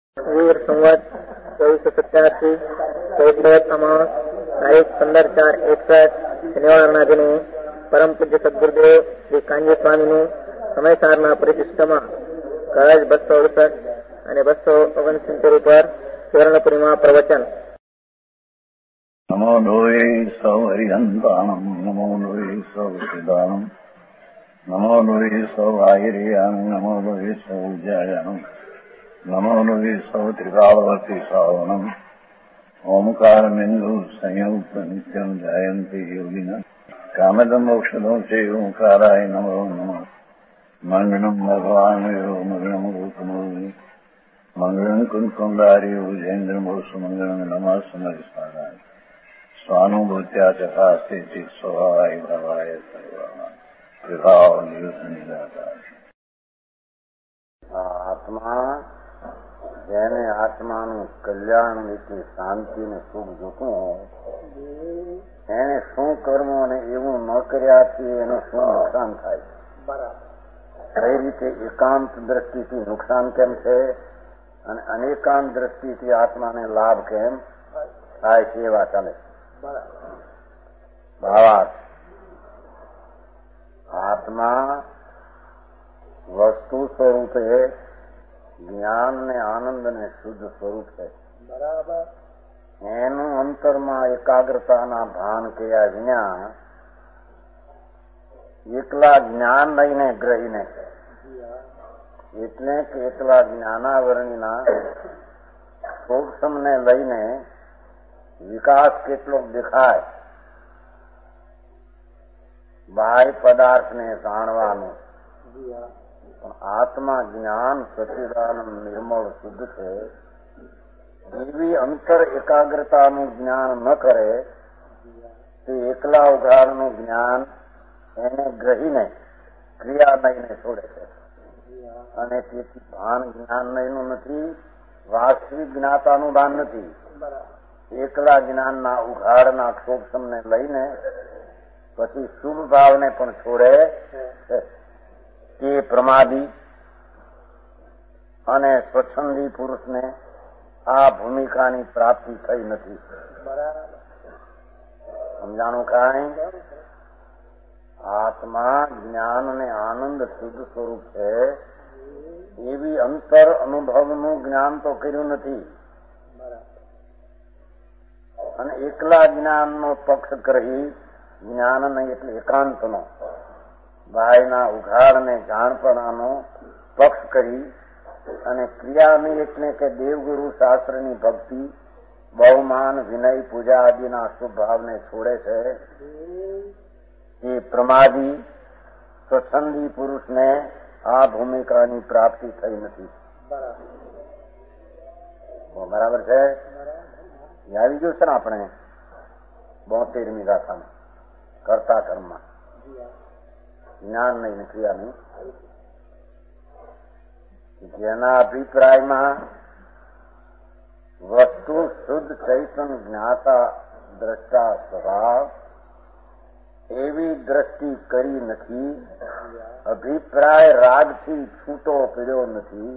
વીર સંવત 2487 ચૈત્ર અમાસ તારીખ 15/4/61 શનિવારના દિને પરમ પૂજ્ય સદગુરુદેવ શ્રી કાંજી સ્વામીનું સમયસારના પરિશિષ્ટમાં કળશ 268 અને 269 ઉપર સુવર્ણપુરીમાં પ્રવચન. નમો લોહે સૌ હરિહંતાણમ નમો લોહે સૌ સિદાનમ નમો લોહે સૌ આયર્યાન નમો લોહે સૌ જયાનમ નમો લોહે સૌ ત્રિકાળવતી શ્રાવણમ ઓમકારમિંદુ સંયુક્ત નિત્યમ જયંતિ યોગિના કામદમ મોક્ષદો છે ઓંકારાય નમો નમઃ. મંગળમ ભગવાન મંગળમ રૂપમો મંગળમ કુંકુંડાર્યો જૈન્દ્રમો સુમંગળમ નમઃ સમરિસ્વારાય સ્વાનુભૂત્યા ચકાસ્તે સ્વભાવાય ભવાય સર્વમાં વિભાવ નિયુદ્ધ નિરાકાર. આત્મા જેને આત્માનું કલ્યાણ રીતે શાંતિ ને સુખ જોતું હોય એને શું કરવું અને એવું ન કર્યાથી એનું શું નુકસાન થાય છે, કઈ રીતે એકાંત દ્રષ્ટિથી નુકસાન કેમ છે અને અનેકાંત દ્રષ્ટિથી આત્માને લાભ કેમ થાય છે એવા ચાલે. ભાવાર્થ, આત્મા વસ્તુ સ્વરૂપે જ્ઞાન ને આનંદ ને શુદ્ધ સ્વરૂપ છે. બરાબર. એનું અંતરમાં એકાગ્રતાના ભાન કર્યા વિના એકલા જ્ઞાન લઈને ગ્રહીને એટલે કે એકલા જ્ઞાનાવરણીના સૂક્ષ્મને લઈને વિકાસ કેટલો દેખાય બાહ્ય પદાર્થને જાણવાનું, પણ આત્મા જ્ઞાન સચ્ચિદાનંદ નિર્મળ શુદ્ધ છે એવી અંતર એકાગ્રતાનું જ્ઞાન ન કરે તે એકલા ઉઘાડનું જ્ઞાન એને ગ્રહીને ક્રિયા લઈને છોડે છે અને તેથી ભાન જ્ઞાન લઈનું નથી, વાસ્તવિક જ્ઞાતાનું ભાન નથી. એકલા જ્ઞાનના ઉઘાડના સૂક્ષ્મને લઈને પછી શુભ ભાવને પણ છોડે છે. તે પ્રમાદી અને સ્વચ્છંદી પુરુષને આ ભૂમિકાની પ્રાપ્તિ થઈ નથી. સમજાણું કાંઈ? આત્મા જ્ઞાન અને આનંદ શુદ્ધ સ્વરૂપ છે એવી અંતર અનુભવનું જ્ઞાન તો કર્યું નથી અને એકલા જ્ઞાનનો પક્ષ કરી જ્ઞાન નહીં એટલે એકાંતનો બાયના ઉઘાડને જાણપણાનો પક્ષ કરી અને ક્રિયા નહીં એટલે કે દેવગુરુ શાસ્ત્રની ભક્તિ બહુમાન વિનય પૂજા આદિના શુભ ભાવને છોડે છે. એ પ્રમાદી સ્વચ્છંદી પુરુષને આ ભૂમિકાની પ્રાપ્તિ થઈ નથી. બરાબર છે? આવી ગયું છે ને આપણે 72મી ગાથામાં કરતા કર્મમાં જ્ઞાન નહીં ક્રિયા નહીં. જેના અભિપ્રાયમાં વસ્તુ શુદ્ધ ચૈતન જ્ઞાતા દ્રષ્ટા સ્વભાવ એવી દ્રષ્ટિ કરી નથી, અભિપ્રાય રાગથી છૂટો પડ્યો નથી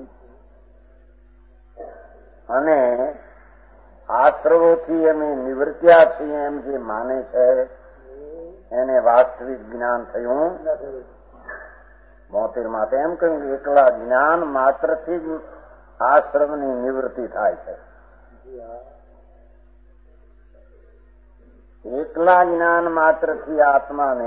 અને આશ્રવોથી અમે નિવૃત્યા છીએ એમ જે માને છે એને વાસ્તવિક જ્ઞાન થયું નથી. 72 માટે એમ કહ્યું કે એકલા જ્ઞાન માત્રથી જ આશ્રમની નિવૃત્તિ થાય છે. એકલા જ્ઞાન માત્રથી આત્માને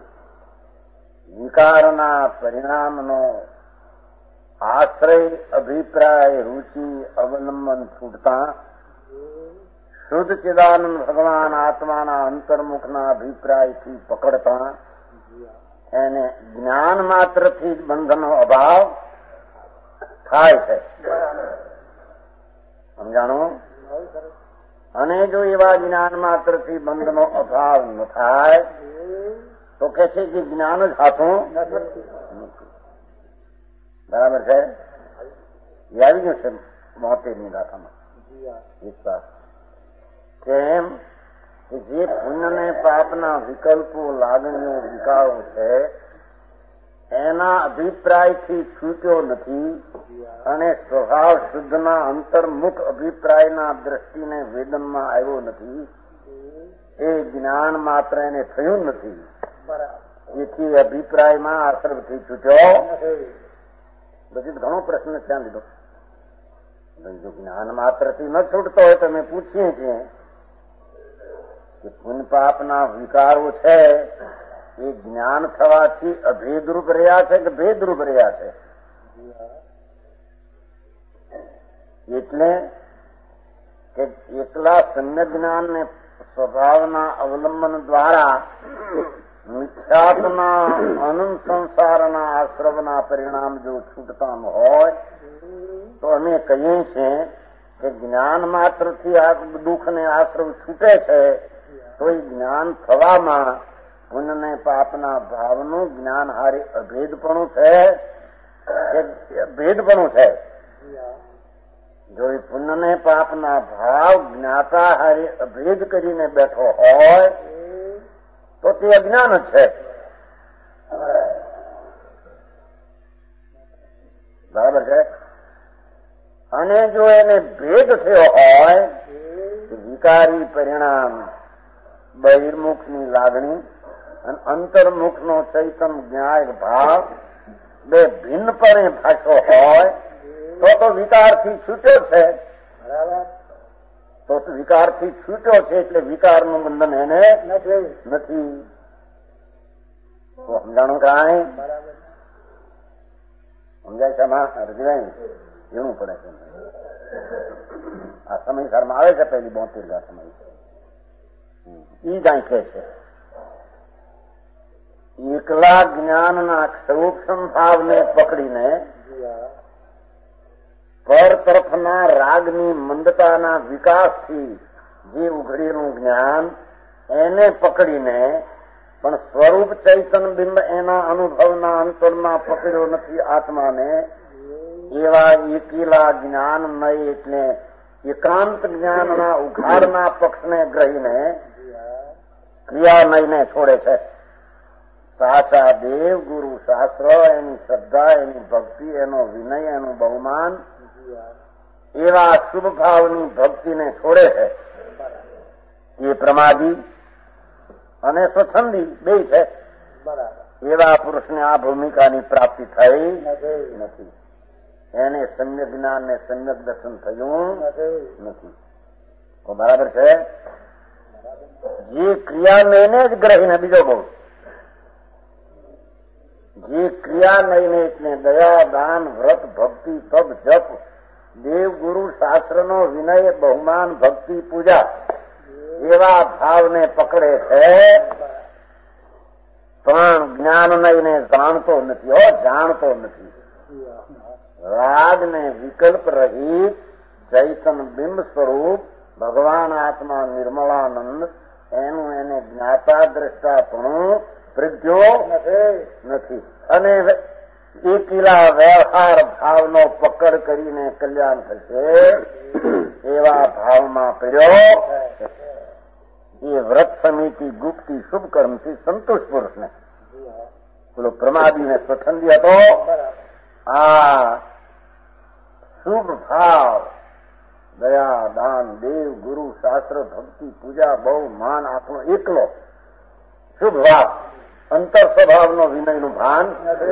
વિકારના પરિણામનો આશ્રય અભિપ્રાય રૂચિ અવલંબન છૂટતા શુદ્ધ ચિદાનંદ ભગવાન આત્માના અંતર્મુખના અભિપ્રાયથી પકડતા એને જ્ઞાન માત્રથી જ બંધનનો અભાવ થાય છે. સમજાણું? અને જો એવા જ્ઞાન માત્રથી બંધનો અભાવ ન થાય તો કે છે કે જ્ઞાન જ હાથું નથી. બરાબર છે? એ આવી ગયું છે 72મી ગાથામાં વિશ્વાસ. કેમ કે જે પુણ્ય ને પાપના વિકલ્પો લાગણીઓ વિકારો છે એના અભિપ્રાયથી છૂટ્યો નથી અને સ્વભાવ શુદ્ધના અંતર્મુખ અભિપ્રાયના દ્રષ્ટિને વેદનમાં આવ્યો નથી. એ જ્ઞાન માત્ર એને થયું નથી. એથી અભિપ્રાયમાં આશ્રમથી છૂટ્યો. પછી ઘણો પ્રશ્ન ત્યાં લીધો. જો જ્ઞાન માત્રથી ન છૂટતો હોય તો અમે પૂછીએ છીએ કે પુણ્ય પાપના વિકારો છે એ જ્ઞાન થવાથી અભેદરૂપ રહ્યા છે કે ભેદરૂપ રહ્યા છે? એટલે કે એકલા સમ્યક જ્ઞાન ને સ્વભાવના અવલંબન દ્વારા મિથ્યાત્મના અનંત સંસારના આશ્રવના પરિણામ જો છૂટતા ન હોય તો અમે કહીએ છીએ કે જ્ઞાન માત્રથી આ દુઃખ ને આશ્રવ છૂટે છે. તો એ જ્ઞાન થવામાં પુણ્ય ને પાપના ભાવનું જ્ઞાન હારે અભેદપણું છે કે ભેદપણું છે? જો એ પુણ્ય ને પાપના ભાવ જ્ઞાતા હારે અભેદ કરીને બેઠો હોય તો તે અજ્ઞાન જ છે. બરાબર છે. અને જો એને ભેદ થયો હોય વિકારી પરિણામ બહિર્મુખની લાગણી અને અંતર્મુખનો ચૈતન જ્ઞાય ભાવ બે ભિન્નપણે ભાષો હોય તો વિકારથી છૂટ્યો છે. તો વિકારથી છૂટ્યો છે એટલે વિકારનું બંધન એને નથી. તો સમજાણું કાંઈ સમજાય છે? રજવાઈ એવું પડે છે. આ સમયસરમાં આવે છે પેલી 72 સમય ઈ જ કે છે એકલા જ્ઞાનના સૂક્ષ્મ ભાવને પકડીને પર તરફના રાગની મંદતાના વિકાસથી જે ઉઘડેલું જ્ઞાન એને પકડીને પણ સ્વરૂપ ચૈતન બિંબ એના અનુભવના અંતરમાં પકડ્યો નથી આત્માને. એવા એકેલા જ્ઞાનમય એટલે એકાંત જ્ઞાનના ઉઘાડના પક્ષને ગ્રહીને ક્રિયામયને છોડે છે. સાચા દેવ ગુરુ શાસ્ત્ર એની શ્રદ્ધા એની ભક્તિ એનો વિનય એનું બહુમાન એવા શુભ ભાવની ભક્તિને છોડે છે. એ પ્રમાદી અને સ્વચ્છંદી બે છે. એવા પુરુષને આ ભૂમિકાની પ્રાપ્તિ થઈ નથી. એને સમ્યક જ્ઞાન ને સમ્યક દર્શન થયું નથી. તો બરાબર છે. જે ક્રિયા નઈને જ ગ્રહીને બીજો બહુ જે ક્રિયા નઈને એટલે દયા દાન વ્રત ભક્તિ તપ જપ દેવ ગુરુ શાસ્ત્રનો વિનય બહુમાન ભક્તિ પૂજા એવા ભાવને પકડે છે પણ જ્ઞાન નઈને જાણતો નથી. જાણતો નથી. રાગ ને વિકલ્પ રહિત ચૈતન બિંબ સ્વરૂપ ભગવાન આત્મા નિર્મળાનંદ એનું એને જ્ઞાતા દ્રષ્ટાપણું પ્રજ્ઞો નથી. અને એકેલા વ્યવહાર ભાવનો પકડ કરીને કલ્યાણ થશે એવા ભાવમાં પડ્યો એ વ્રત સમિતિ ગુપ્તી શુભ કર્મથી સંતુષ્ટ પુરુષને પેલો પ્રમાદીને સ્વચ્છંદી હતો. આ શુભ ભાવ દયા દાન દેવ ગુરુ શાસ્ત્ર ભક્તિ પૂજા બહુ માન આપણો એકલો શુભ ભાવ અંતર સ્વભાવનો વિનયનું ભાન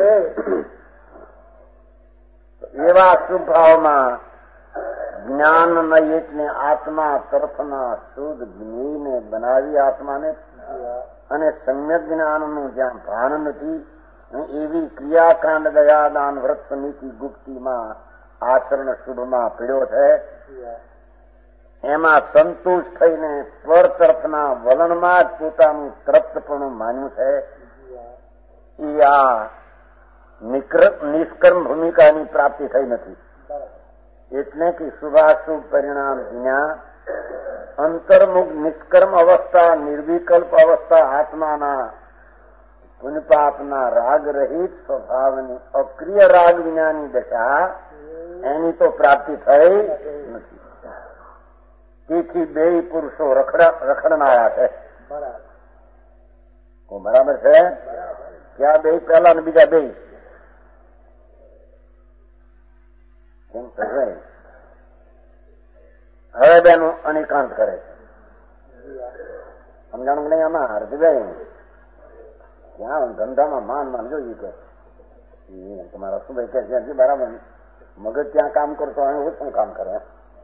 એવા શુભ ભાવમાં જ્ઞાનમય એટલે આત્મા તરફના શુદ્ધ જ્ઞેયને બનાવી આત્માને અને સમ્યક જ્ઞાનનું જ્યાં ભાન નથી એવી ક્રિયાકાંડ દયાદાન વ્રત સમિતિ ગુપ્તીમાં આચરણ શુભમાં પીડ્યો છે. એમાં સંતુષ્ટ થઈને પર તરફના વલણમાં જ પોતાનું તૃપ્તપણું માન્યું છે. એ આ નિષ્કર્મ ભૂમિકાની પ્રાપ્તિ થઈ નથી. એટલે કે શુભાશુભ પરિણામ વિના અંતર્મુખ નિષ્કર્મ અવસ્થા નિર્વિકલ્પ અવસ્થા આત્માના પુણ્યપાપના રાગ રહિત સ્વભાવની અક્રિય રાગ વિનાની દશા એની તો પ્રાપ્તિ થઈ નથી. તેથી બે પુરુષો રખડનારા છે. બરાબર છે. ક્યાં બે? પહેલા ને બીજા બે. હવે બેનું અનિકાંત કરે છે. સમજાણું નહીં આમાં હરજીભાઈ? ક્યાં ધંધામાં માન જોઈએ કે તમારા શું ભાઈ કે છે બરાબર મગજ ત્યાં કામ કરતો હોય ઓછું કામ કરે.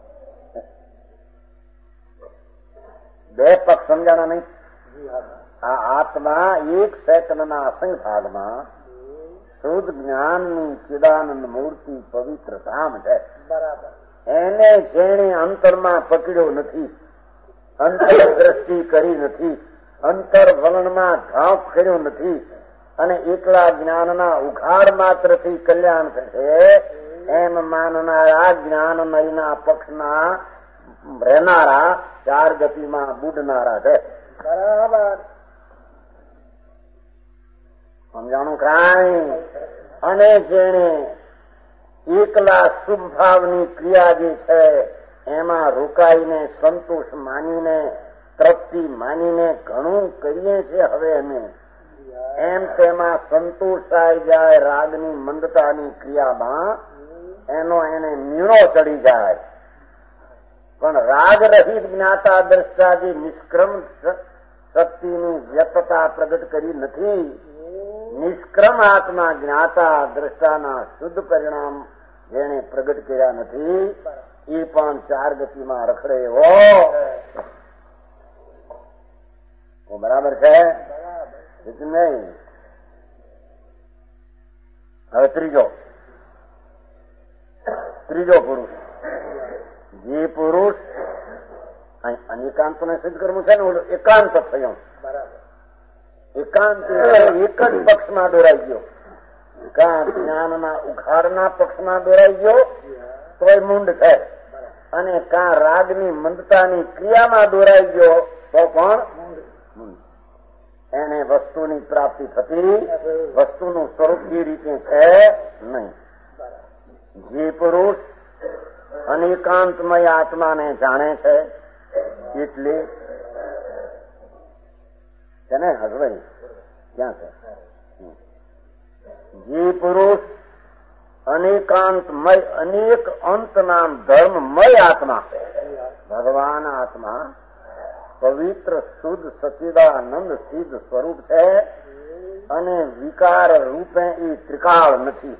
બે પક્ષ સમજાણા નહીં. આ આત્મા એક સેકન્ડના અસંખ્ય ભાગમાં શુદ્ધ જ્ઞાનની ચિદાનંદ મૂર્તિ પવિત્ર ધામ છે. બરાબર. એને જેણે અંતરમાં પકડ્યો નથી, અંતર દ્રષ્ટિ કરી નથી, અંતર વલણમાં ઘાવ કર્યો નથી અને એકલા જ્ઞાનના ઉઘાડ માત્રથી કલ્યાણ થશે એમ માનનારા જ્ઞાનમયના પક્ષના રહેનારા ચાર ગતિમાં બુડનારા છે. બરાબર. સમજાણું કાંઈ? અને જેણે એકલા શુભ ભાવની ક્રિયા જે છે એમાં રોકાઈને સંતોષ માનીને તૃપ્તિ માનીને ઘણું કરીએ છીએ હવે અમે એમ તેમાં સંતોષાઈ જાય રાગની મંદતાની ક્રિયામાં એનો એને મીણો ચડી જાય. પણ રાગ રહિત જ્ઞાતા દ્રષ્ટા જે નિષ્ક્રમ શક્તિની વ્યક્તતા પ્રગટ કરી નથી, નિષ્ક્રમ આત્મા જ્ઞાતા દ્રષ્ટાના શુદ્ધ પરિણામ જેને પ્રગટ કર્યા નથી એ પણ ચાર ગતિમાં રખડે એવો બરાબર છે નહીં. હવે ત્રીજો પુરુષ, જે પુરુષ અનેકાંત ને સિદ્ધ કરવું છે ને ઓલું એકાંત થયો. બરાબર. એકાંત એક જ પક્ષમાં દોરાઈ ગયો. એકાંત જ્ઞાનના ઉઘાડના પક્ષમાં દોરાઈ ગયો તોય મૂંડ છે, અને કાં રાગની મંદતાની ક્રિયામાં દોરાઈ ગયો તો પણ મૂંડ. એને વસ્તુની પ્રાપ્તિ થતી, વસ્તુનું સ્વરૂપ એ રીતે છે નહીં. જે પુરુષ અનેકાંતમય આત્માને જાણે છે એટલે તેને હસવાઈ ક્યાં છે? જે પુરુષ અનેકાંતમય અનેક અંત નામ ધર્મમય આત્મા ભગવાન આત્મા પવિત્ર શુદ્ધ સચિદાનંદ સિદ્ધ સ્વરૂપ છે અને વિકાર રૂપે એ ત્રિકાળ નથી.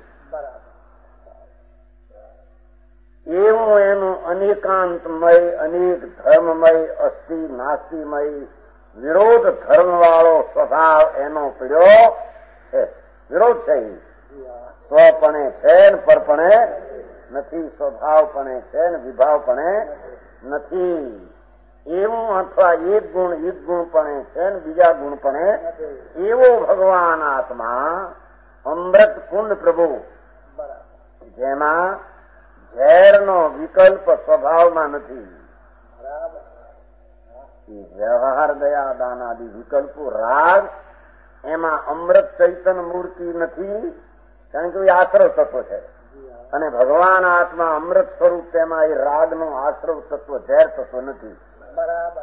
એવું એનું અનેકાંતમય અનેક ધર્મમય અસ્થિ નાસ્તિમય વિરોધ ધર્મ વાળો સ્વભાવ એનો પીડ્યો છે. વિરોધ છે. સ્વપણે છે ને પરપણે નથી, સ્વભાવપણે છે ને વિભાવપણે નથી. એવું અથવા એક ગુણપણે છે ને બીજા ગુણપણે એવો ભગવાન આત્મા અમૃત કુંડ પ્રભુ જેમાં ઝેરનો વિકલ્પ સ્વભાવમાં નથી. વ્યવહાર દયા દાન આદિ વિકલ્પો રાગ એમાં અમૃત ચૈતન્ય મૂર્તિ નથી, કારણ કે એ આશ્રવ તત્વ છે. અને ભગવાન આત્મા અમૃત સ્વરૂપ તેમાં એ રાગનો આશ્રવ તત્વ ઝેર તત્વ નથી. બરાબર.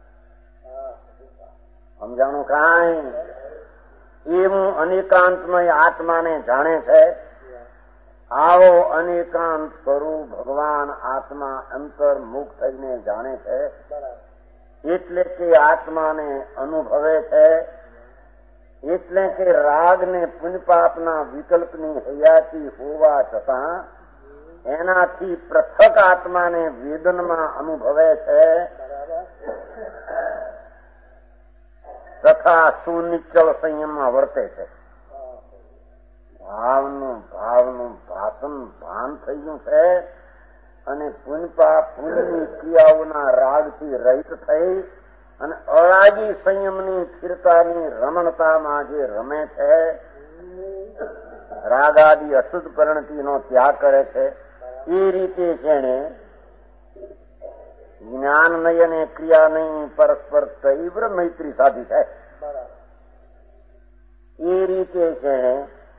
સમજાણું કાંઈ? એવું અનેકાંતમય આત્માને જાણે છે. આવો અનેકાંત સ્વરૂપ ભગવાન આત્મા અંતર્મુખ થઈને જાણે છે, એટલે કે આત્માને અનુભવે છે. એટલે કે રાગને પુણ્યપાપના વિકલ્પની હયાતી હોવા છતાં એનાથી પૃથક આત્માને વેદનમાં અનુભવે છે તથા સુનિશ્ચલ સંયમમાં વર્તે છે. ભાવનું ભાન થઈ ગયું છે અને પુણ્યની ક્રિયાઓના રાગથી રહિત થઈ અને અરાગી સંયમની સ્થિરતાની રમણતામાં જે રમે છે, રાગાદી અશુદ્ધ પરિણતિનો ત્યાગ કરે છે, એ રીતે જેને જ્ઞાનમય અને ક્રિયામય પરસ્પર તીવ્ર મૈત્રી સાધી છે, એ રીતે જેને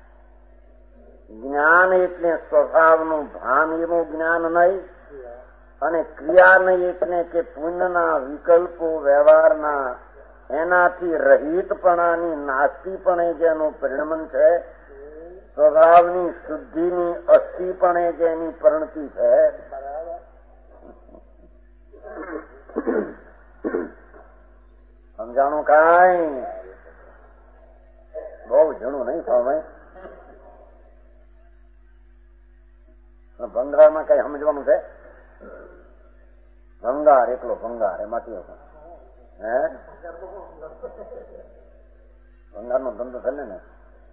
જ્ઞાન એટલે સ્વભાવનું ભાન એવું જ્ઞાન નહીં, અને ક્રિયા નહીં એટલે કે પુણ્યના વિકલ્પો વ્યવહારના એનાથી રહિતપણાની નાસ્તિપણે જેનું પરિણમન છે, સ્વભાવની શુદ્ધિની અસ્થિ પણ એ જેની પરિણતિ છે. સમજાણું કાંઈ બહુ જૂનું નહીં સમય. ભંગારમાં કઈ સમજવાનું છે? ભંગાર એકલો ભંગાર એમાંથી હે ભંગાર નો ધંધો થશે ને.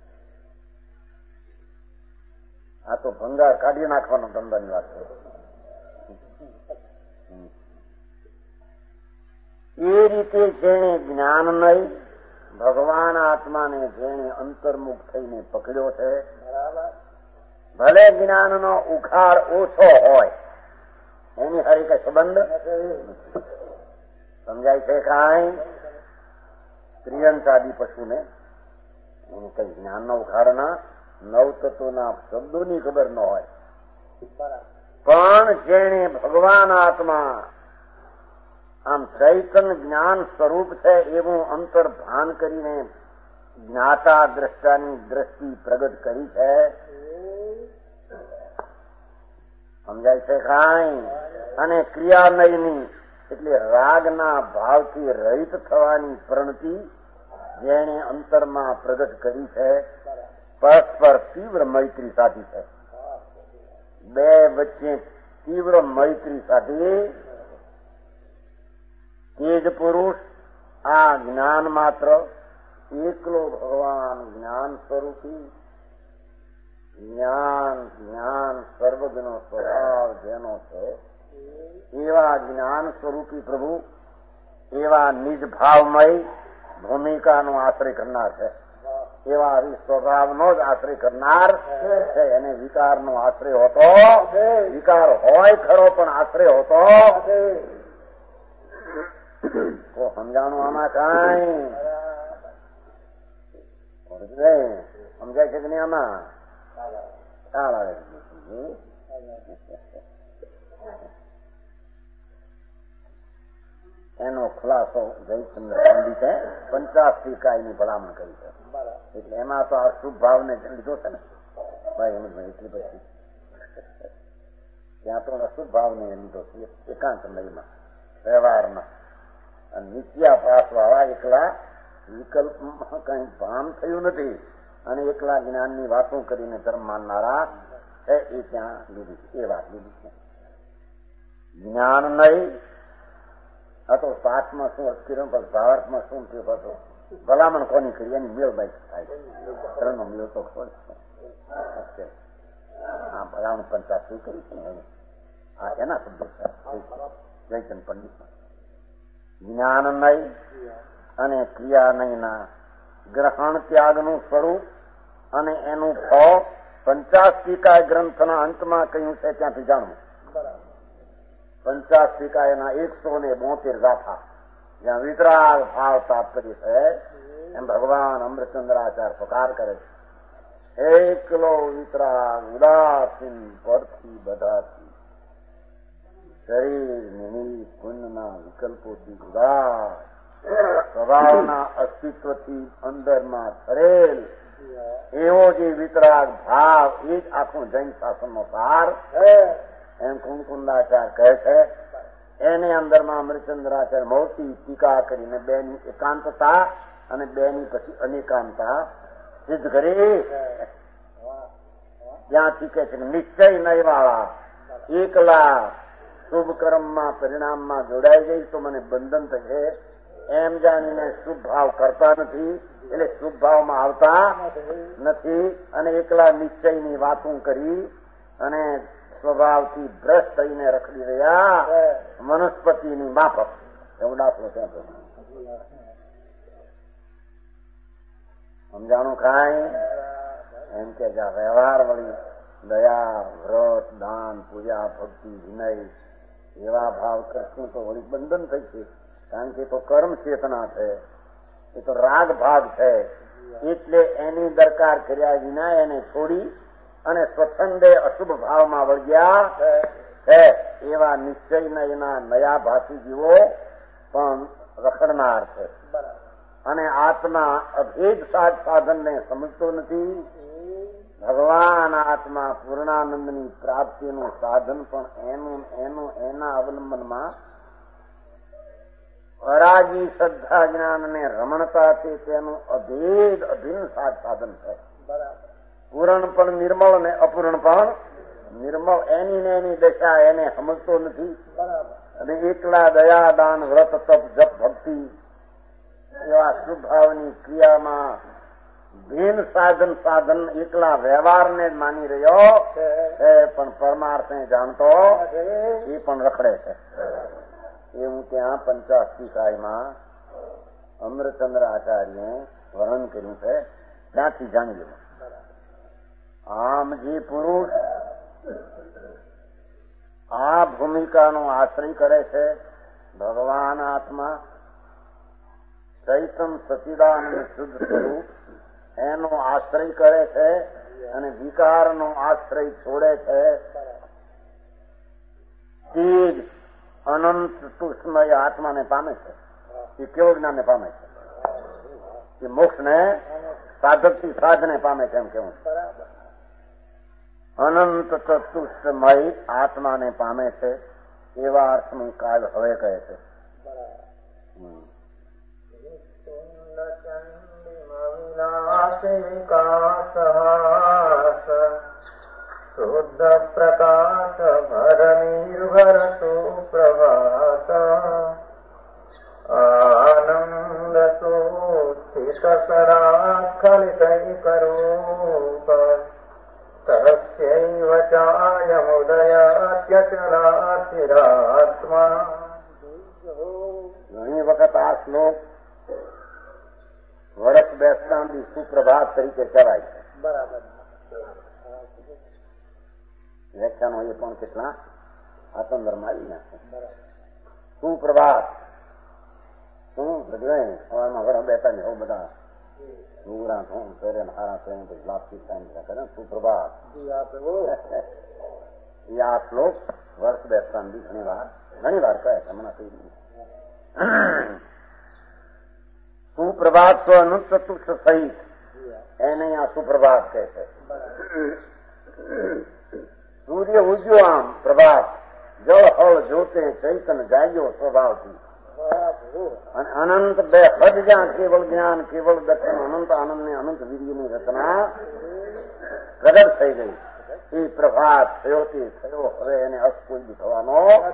આ તો ભંગાર કાઢી નાખવાનો ધંધાની વાત છે. એ રીતે જેણે જ્ઞાન નહીં ભગવાન આત્માને જેણે અંતર્મુખ થઈને પકડ્યો છે, ભલે જ્ઞાનનો ઉખાડ ઓછો હોય એની હારી કઈ સંબંધ સમજાય છે કાંઈ? ત્રિયંતાદી પશુને એને કઈ જ્ઞાનનો ઉખાડના નવતત્વના શબ્દોની ખબર ન હોય, પણ જેણે ભગવાન આત્મા આમ ચૈતન્ય જ્ઞાન સ્વરૂપ છે એવું અંતર ભાન કરીને જ્ઞાતા દ્રષ્ટાની દ્રષ્ટિ પ્રગટ કરી છે. સમજાય છે કાંઈ? અને ક્રિયાનયની એટલે રાગના ભાવથી રહિત થવાની પ્રણતિ જેણે અંતરમાં પ્રગટ કરી છે, પરસ્પર તીવ્ર મૈત્રી સાધી છે. બે વચ્ચે તીવ્ર મૈત્રી સાધી તેજ પુરુષ આ જ્ઞાન માત્ર એકલો ભગવાન જ્ઞાન સ્વરૂપી જ્ઞાન સર્વજ્ઞનો સ્વભાવ જેનો છે એવા જ્ઞાન સ્વરૂપી પ્રભુ એવા નિજ ભાવમય ભૂમિકાનો આશ્રય કરનાર છે. એવા સ્વભાવનો જ આશ્રય કરનાર છે. એને વિકારનો આશ્રય હોતો વિકાર હોય ખરો પણ આશ્રય હોતો તો સમજાણું આમાં કાંઈ સમજાય છે કે નહીં? આમાં એનો ખુલાસો જયચંદ્ર પંડિતે 50 કાયની ભલામણ કરી છે. એટલે એમાં તો આ શુભ ભાવને લીધો છે ને ભાઈ એમ એટલી પછી ત્યાં તો અશુભ ભાવને લીધો છે એકાંત નયમાં વ્યવહારમાં. અને નિત્યાભાસ વાળા એકલા વિકલ્પમાં કઈ ભાન થયું નથી અને એકલા જ્ઞાનની વાતો કરીને ધર્મ માનનારા છે એ ત્યાં લીધી એ વાત લીધી છે. જ્ઞાન નહીં આ તો પાઠમાં શું અસ્કિરણ પર ભાવાર્થમાં શું થયું પાછો ભલામણ કોની કરી એની મેળબાઈ થાય ત્રણનો મેળ તો ખોલ આ ભલામણ 50 કરી છે આ એના શબ્દો છે જયચંદ પંડિતમાં. જ્ઞાન નહીં અને ક્રિયા નહીંના ગ્રહણ ત્યાગનું સ્વરૂપ અને એનું ફળ 50 ગ્રંથના અંતમાં કહ્યું છે ત્યાંથી જાણવું. 50 એના 172 ગાથા જ્યાં વિતરાગ ભાવ તાત્પર્ય છે એમ ભગવાન અમૃતચંદ્રાચાર્ય પ્રકાર કરે છે. એકલો વિતરાગ ઉદાસીન પરથી બધાથી શરીર નિમિત્ત પુણ્યના વિકલ્પોથી ઉદાસ સ્વભાવના અસ્તિત્વથી અંદરમાં થરેલ એવો જે વિતરાગ ભાવ એ જ આખું જૈન શાસનનો સાર એમ કુંકુંદાચાર્ય કહે છે. એને અંદરમાં અમૃતચંદ્રાચાર્ય મોટી ટીકા કરીને બેની એકાંતતા અને બેની પછી અનેકાંતતા સિદ્ધ કરી. ત્યાંથી કહે છે કે નિશ્ચય નહીં વાળા એકલા શુભ કર્મમાં પરિણામમાં જોડાઈ જઈ તો મને બંધન થશે એમ જાણીને શુભ ભાવ કરતા નથી એટલે શુભ ભાવમાં આવતા નથી અને એકલા નિશ્ચયની વાતો કરી અને સ્વભાવથી ભ્રષ્ટ થઈને રખડી રહ્યા મનુસ્પતિની માફક એવું દાખલો છે. સમજાણું કાંઈ? એમ કે વ્યવહાર વળી દયા વ્રત દાન પૂજા ભક્તિ વિનય એવા ભાવ કરશું તો વળી બંધન થઈ છે. કારણ કે તો કર્મ ચેતના છે, એ તો રાગ ભાગ છે. એટલે એની દરકાર કર્યા વિના એને છોડી અને સ્વચ્છંદે અશુભ ભાવમાં વળગ્યા છે. એવા નિશ્ચયના એના નયા ભાષી જીવો પણ રખડનાર છે અને આત્મા અભેદ સાધનને સમજતો નથી ભગવાન આત્મા પૂર્ણાનંદની પ્રાપ્તિનું સાધન પણ એના અવલંબનમાં અરાજી શ્રદ્ધા જ્ઞાન ને રમણતા તે તેનું અભેદ અભિન્ન સાધન છે. પૂર્ણ પણ નિર્મળ ને અપૂર્ણ પણ નિર્મળ. એની ને એની દશા એને સમજતો નથી. અને એકલા દયા દાન વ્રત તપ જપ ભક્તિ એવા સ્વભાવની ક્રિયામાં ભીન સાધન એકલા વ્યવહારને જ માની રહ્યો છે, પણ પરમાર્થને જાણતો એ પણ રખડે છે. એ હું ત્યાં 85 સાલમાં અમરચંદ્ર આચાર્ય વર્ણન કર્યું છે, ત્યાંથી જાણી ગયું. આમ જે પુરુષ આ ભૂમિકાનો આશ્રય કરે છે, ભગવાન આત્મા ચૈતન સચિદાનંદ શુદ્ધ સ્વરૂપ એનો આશ્રય કરે છે અને વિકારનો આશ્રય છોડે છે, તે જ અનંત તુષ્મય આત્માને પામે છે. એ કેવું જ્ઞાનને પામે છે? એ મોક્ષને સાધકથી સાધને પામે છે. એમ કેવું અનંત ચતુષ્મય આત્માને પામે છે એવા અર્થનું કાળ હવે કહે છે. શુદ્ધ પ્રકાશ ભર નિર્ભર સુપ્રભાત આનંદ સુસ્થિત સરાખલિત કરૂપ તસ્યૈવ ચાયમુદયાત્યચલાતિરાત્મા. ઘણી વખત આ શ્લોક વર્ષ બેસતાંદી સુપ્રભાત તરીકે કરાય છે. બરાબર. વ્યાખ્યાનો એ પણ કેટલા આતંદરમાં આવી નાખે. સુપ્રભાત શું ભગવાન સવારમાં વડા બેતા ને બધા ડુંગરા ધોમ કરે ને હારા કરે પછી લાપસી થાય કરે સુપ્રભાત. એ આ શ્લોક વર્ષ બેસતાંદી ઘણી વાર કહે છે. હમણાં કઈ સુપ્રભાત તો અનંત ચતુર્થ સહિત એને આ સુપ્રભાત કહે છે. સૂર્ય ઉગ્યો આમ પ્રભાત, જળ હળ જોતે ચૈતન જાગ્યો સ્વભાવથી. અને અનંત બે હદ જ્યાં કેવળ જ્ઞાન કેવળ દર્શન અનંત આનંદ ને અનંત વીર્યની રચના પ્રગટ થઈ ગઈ. એ પ્રભાત થયો તે થયો. હવે એને અસ્ત કોઈ બી થવાનો.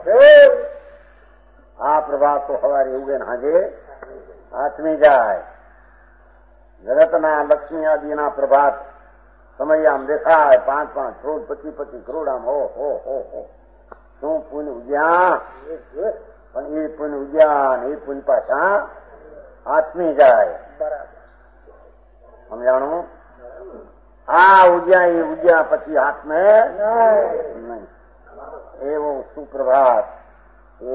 આ પ્રભાત તો સવારે ઉગે ને હાજે આથમી જાય. જગતના લક્ષ્મી આદિના પ્રભાત સમય આમ દેખાય 5-5 કરોડ 25-25 કરોડ આમ હો શું પુણ્ય ઉગ્યા. પણ એ પુણ્ય ઉગ્યા ને એ પુણ્ય પાછા આથમી જાય. સમજાણું? આ ઉગ્યા પછી હાથમે નહીં. એવો સુપ્રભાત એ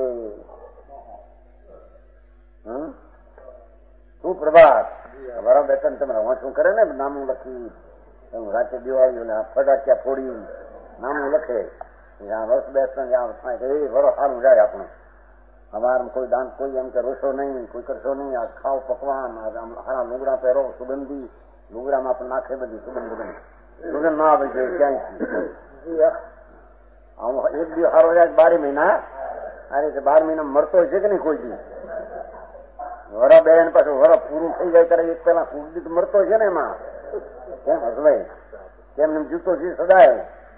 સુપ્રભાત. મારા બેટન તમે વાંચું કરે ને નામું લખી રાતે દિવાળીઓ ફટાક્યા ફોડી નામું લખે. વર્ષ બેસતા વરો સારું જાય આપણે. અમારા કોઈ દાન કોઈ એમ કે રોશો નહીં, કોઈ કરશો નહીં. આ ખાવ પકવાન હારા લુગડા પહેરો, સુગંધી લુગડામાં પણ નાખે બધી સુગંધ ના આવે છે ક્યાંય. એક દિવસ સારો જાય 12 મહિના આ રીતે 12 મહિના મળતો હોય છે કે નહીં કોઈ દી. વરા બેન પાછું વરા પૂરું થઈ જાય ત્યારે એક પેલા કુદીત મળતો છે ને એમાં કેમ હસવાય કેમ જૂતો છે સદાય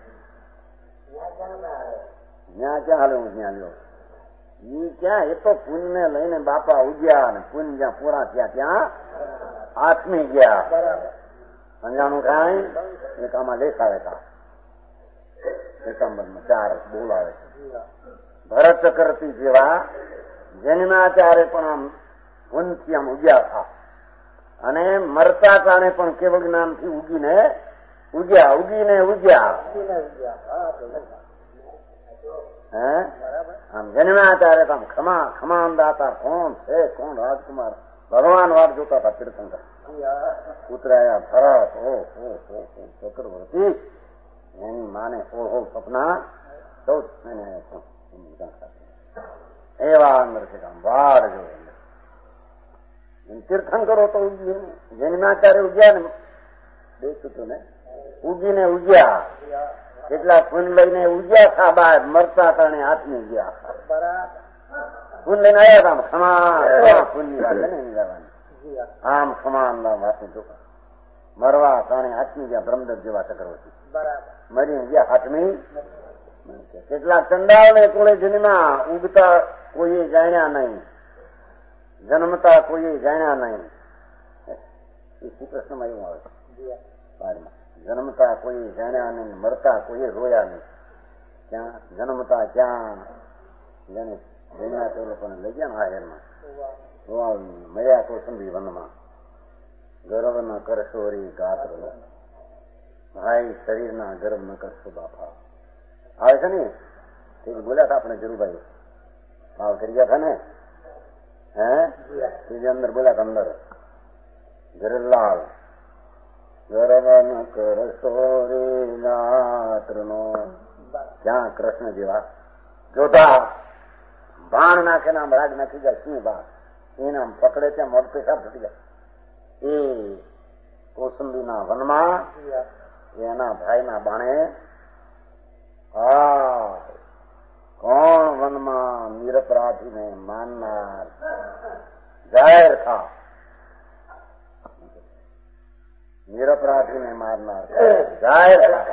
ત્યાં ક્યાં હાલે હું ત્યાં લ્યો એ ક્યાં. એ તો પુણ્ય લઈને બાપા ઉગ્યા ને પુણ્ય જ્યાં પૂરા થયા ત્યાં આત્મી ગયા. અંજાનું કાંઈ એક આમાં લેખ આવે તા એકાંબરમાં 4 બોલ આવે છે. ભરત ચક્રવર્તી જેવા જન્માચાર્ય પણ આમ ગુણથી આમ ઉગ્યા હતા અને મરતા કારણે પણ કેવળ જ્ઞાનથી ઉગ્યા. આમ જન્માચાર્ય આમ ખમાન દાતા કોણ છે કોણ રાજકુમાર ભગવાન વાત જોતા હતા. તીર્થંકર ઉતરાયા ભરત ચક્રવર્તી એની માને 16 સપના 14 એવા અંદર છે વાડ જો તીર્થંકરો તો જન્માચાર્ય ઉગ્યા ને દેખતું ને ઉગીને ઉગ્યા, કેટલાક ફૂન લઈને ઉગ્યા થા બહાર, મરતા કારણે હાથમી ગયા. ફૂન લઈને આવ્યા હતા ખમા ફૂનની વાત ને જવાની, આમ ખમાન હાથની ટૂંકા મરવા કારણે હાથમી ગયા. બ્રહ્મદત્ત જેવા ચક્રવર્તી મરીને ગયા હાથમી. કેટલાક ચંડાળ ને કોળે જન્મા, ઉગતા કોઈએ જાણ્યા નહીં, જન્મતા કોઈએ જાણ્યા નહીં. એ શ્રી કૃષ્ણમાં એવું આવે છે, જન્મતા કોઈએ જાણ્યા નહીં, મરતા કોઈએ રોયા નહીં. ક્યાં જન્મતા ક્યાં જેને જન્મ્યા તે લોકોને લઈ ગયા ને હાહેરમાં, મળ્યા તો સંભી વનમાં, ગર્વ ન કરશો રે ગાત્ર, ભાઈ શરીરના ગર્વ ન કરશો બાપા. આવે છે ને તે બોલ્યા હતા આપણે જરૂરભાઈ, ભાવ કરી ગયા હતા ને, હે અંદર બોલ્યા હતા અંદર, ગરલાલ ગર્વ ન કરશો રે ગાત્ર નો. ક્યાં કૃષ્ણ જેવા જોતા બાણ નાખે નામ રાગ નાખી જાય સિંહ બાણ, એનામ પકડે ત્યાં મોઢ પેશાબ થતી જાય. એ કોસંબીના વનમાં એના ભાઈના બાણે, કોણ વનમાં નિરપરાધીને માનનાર જાહેર થા, નિરપરાધીને મારનાર જાહેર થા.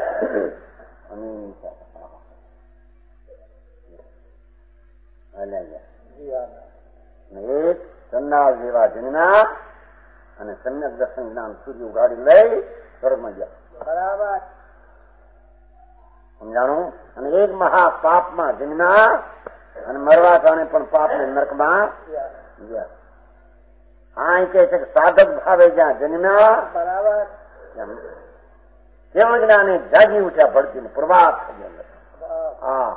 એક ચંડાળ જેવા જન્મ્યા અને સમ્યક દર્શન જ્ઞાન સૂર્ય ઉગાડી લઈ સ્વર્ગમાં ગયા. બરાબર સમજાણું. અને એક મહા પાપમાં જન્મ્યા અને મરવા કારણે પણ પાપને નરકમાં ગયા. આ કહે છે કે સાધક ભાવે જ્યાં જન્મ્યા, બરાબર કેવળ જ્ઞાને જાગી ઉઠ્યા ભડકીને પ્રભાત થઈ ગયા.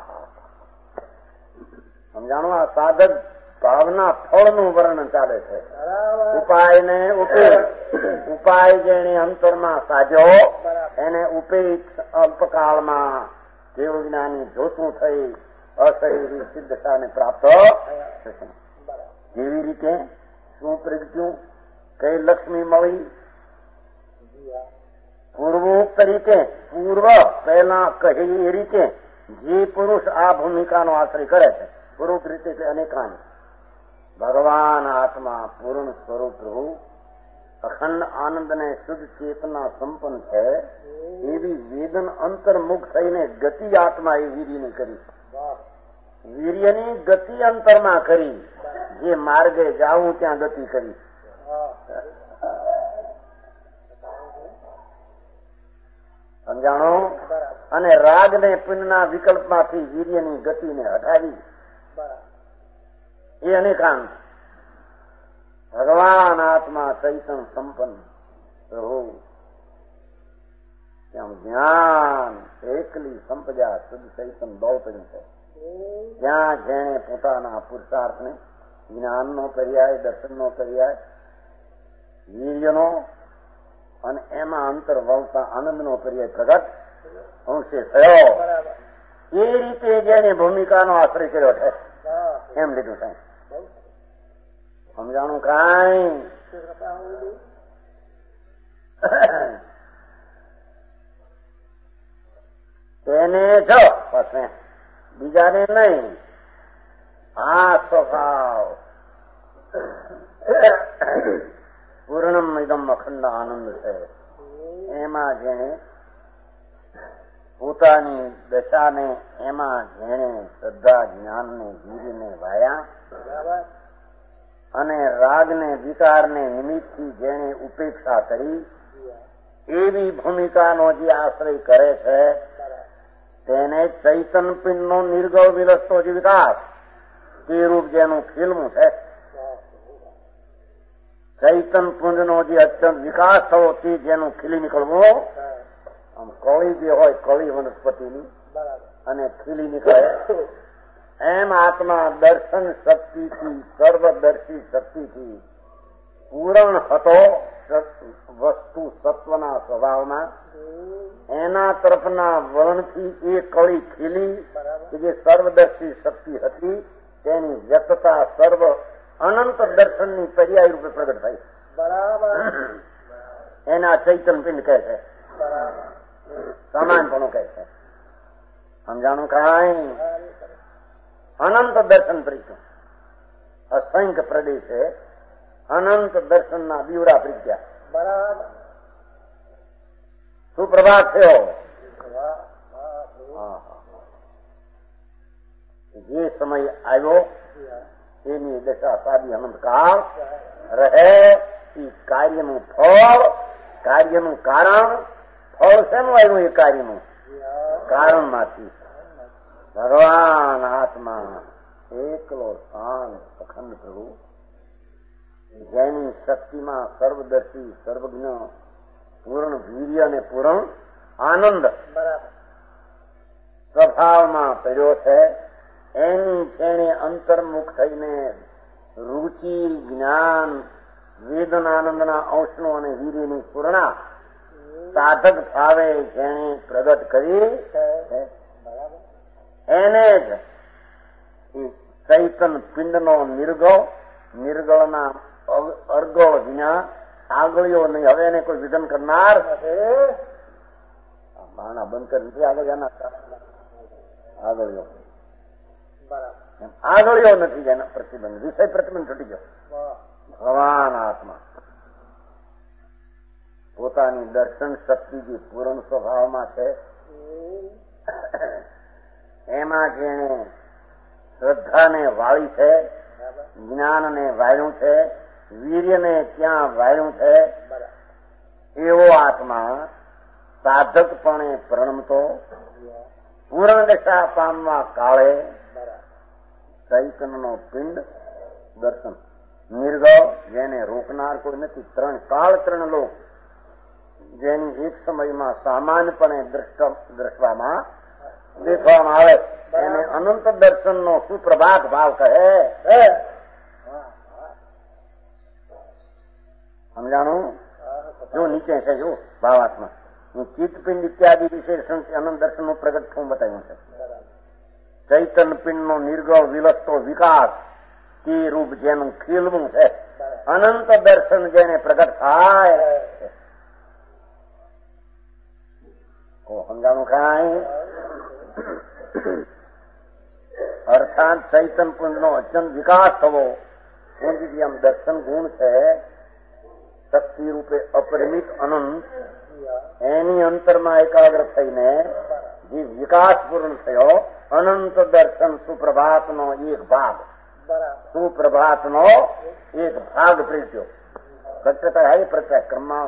સમજાણું. આ સાધક ભાવના ફળનું વર્ણન ચાલે છે. ઉપાય ને ઉપાય જેને અંતરમાં સાધ્યો એને ઉપેક્ષ અલ્પકાળમાં કેવળ જ્ઞાની જોતું થઈ અશરીરી સિદ્ધતાને પ્રાપ્ત થશે. કેવી રીતે, શું પ્રગટ્યું, કઈ લક્ષ્મી મળી? પૂર્વોક્ત રીતે, પૂર્વ પહેલા કહી એ રીતે જે પુરુષ આ ભૂમિકાનો આશ્રય કરે છે, પૂર્વ રીતે એટલે અનેકાંત, ભગવાન આત્મા પૂર્ણ સ્વરૂપ પ્રભુ અખંડ આનંદ ને શુદ્ધ ચેતના સંપન્ન છે, એવી વેદન અંતર્મુખ થઈને ગતિ આત્મા એ વીર્યની કરી. વીર્યની ગતિ અંતરમાં કરી, જે માર્ગે જાવું ત્યાં ગતિ કરી. સમજાણો. અને રાગ ને પુણ્યના વિકલ્પમાંથી વીર્યની ગતિને હટાવી, એ અનેકાંત ભગવાન આત્મા ચૈતન સંપન્ન પ્રભુ ત્યાં જ્ઞાન એકલી સંપજા શુદ્ધ ચૈતન દોડતું છે. ત્યાં જેણે પોતાના પુરુષાર્થને જ્ઞાનનો પર્યાય, દર્શનનો પર્યાય, વીર્યનો અને એમાં અંતર વળતા આનંદનો પર્યાય પ્રગટ અંશે થયો, એ રીતે જેને ભૂમિકાનો આશ્રય કર્યો છે એમ લીધું સાહેબ. સમજાણું કાંઈ? તેને જ પાસે બીજાને નહીં. આ સ્વભાવ પૂર્ણમ એકદમ અખંડ આનંદ છે. એમાં જેને પોતાની દશાને, એમાં જેને શ્રદ્ધા જ્ઞાનને વીર્યને વાયા અને રાગને વિકારને નિમિત્તથી જેને ઉપેક્ષા કરી, એવી ભૂમિકાનો જે આશ્રય કરે છે તેને ચૈતન પિંડનો નિર્ગળ વિલસતો જે વિકાસ, તે રૂપ જેનું ખીલવું છે, ચૈતન પુંજનો જે અત્યંત વિકાસ થવો તે જેનું ખીલી નીકળવું, આમ કળી જે હોય કળી વનસ્પતિની અને ખીલી નીકળે, એમ આત્મા દર્શન શક્તિથી, સર્વદર્શી શક્તિથી પૂરણ હતો વસ્તુ સત્વના સ્વભાવમાં, એના તરફના વલણથી એ કળી ખીલી કે જે સર્વદર્શી શક્તિ હતી તેની વ્યક્તતા સર્વ અનંત દર્શનની પર્યાય રૂપે પ્રગટ થઈ. બરાબર. એના ચૈતન પિંડ કહે છે. સામાનપણું કહે છે. સમજાણું કાંઈ? અનંત દર્શન પ્રીત્યું. અસંખ્ય પ્રદેશે અનંત દર્શનના દીવડા પ્રીત્યા. બરાબર. સુપ્રભાત થયો. જે સમય આવ્યો એની દશા સાદી અનંતકાળ રહે. એ કાર્યનું ફળ, કાર્યનું કારણ. ફળ શેનું આવ્યું? એ કાર્યનું કારણમાંથી. ભગવાન આત્મા એકલો શાંત અખંડ પ્રભુ, જેની શક્તિમાં સર્વદર્શી, સર્વજ્ઞ, પૂર્ણ વીર્ય અને પૂર્ણ આનંદ સ્વભાવમાં પડ્યો છે. એની છેણે અંતર્મુખ થઈને રુચિ, જ્ઞાન, વેદનાનંદના અંશનું અને વીર્યની પૂર્ણા સાધક ભાવે જેણે પ્રગટ કરી એને જ ચૈતન પિંડનો નિર્ગળના અર્ગળ વિના આગળીઓ નહીં. હવે એને કોઈ વિધન કરનાર બાણા બંધ કરી નથી. આગળ આગળીઓ આગળીઓ નથી. જેના પ્રતિબંધ, વિષય પ્રતિબંધ છૂટી ગયો. ભગવાન આત્મા પોતાની દર્શન શક્તિ જે પૂર્ણ સ્વભાવમાં છે એમાં જેને શ્રદ્ધાને વાળી છે, જ્ઞાનને વાળ્યું છે, વીર્યને ક્યાં વાળ્યું છે, એવો આત્મા સાધકપણે પ્રણમતો પૂર્ણ દશા પામવા કાળે ચૈતનનો પિંડ દર્શન નિર્ગળ, જેને રોકનાર કોઈ નથી. ત્રણ કાળ, ત્રણ લોક, જેની એક સમયમાં સામાન્યપણે દ્રષ્ટવામાં દેખવામાં આવે એને અનંત દર્શનનો સુપ્રભાત ભાવ કહે. સમજાણું? જો નીચે છે, જો ભાવાત્મા ચિત્તપિંડ ઇત્યાદિ વિશેષણ અનંત દર્શનનું પ્રગટ થવું બતાવ્યું છે. ચૈતન પિંડનો નિર્ગળ વિલસતો વિકાસ તે રૂપ જેનું ખીલવું છે. અનંત દર્શન જેને પ્રગટ થાય. સમજાણું કાંઈ? અર્થાત ચૈતન પુંજનો અત્યંત વિકાસ થવો. પુંજ આમ દર્શન ગુણ છે, શક્તિ રૂપે અપરિમિત અનંત, એની અંતરમાં એકાગ્ર થઈને જે વિકાસ પૂર્ણ થયો. અનંત દર્શન સુપ્રભાતનો એક ભાગ, સુપ્રભાતનો એક ભાગ પ્રીત્યો. પ્રત્યતા હે પ્રત્યય ક્રમમાં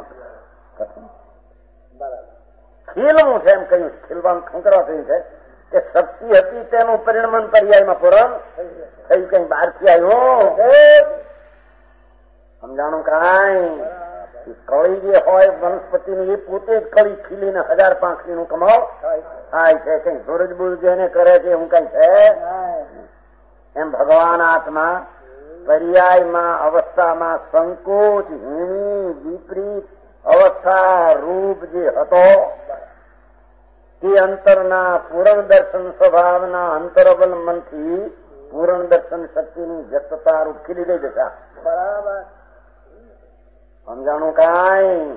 ખીલવું છે એમ કહ્યું. ખીલવાનું ખંકરવા કહ્યું છે કે શક્તિ હતી તેનું પરિણમન પર્યાયમાં પૂરણ થયું. કઈ બહારથી આવ્યું? સમજાણું કાંઈ? કળી જે હોય વનસ્પતિની એ પોતે જ કળી ખીલીને 1000 પાંખડીનું કમાવ થાય છે. કઈ સૂરજ બુજ જેને કરે છે હું કઈ છે એમ ભગવાન આત્મા પર્યાયમાં અવસ્થામાં સંકોચ, હીણી, વિપરીત અવસ્થા રૂપ જે હતો તે અંતરના પૂર્ણ દર્શન સ્વભાવના અંતરવલંબનથી પૂર્ણ દર્શન શક્તિની વ્યક્તતા રૂપ ખીલી ગઈ દશા. બરાબર. સમજાણું કાંઈ?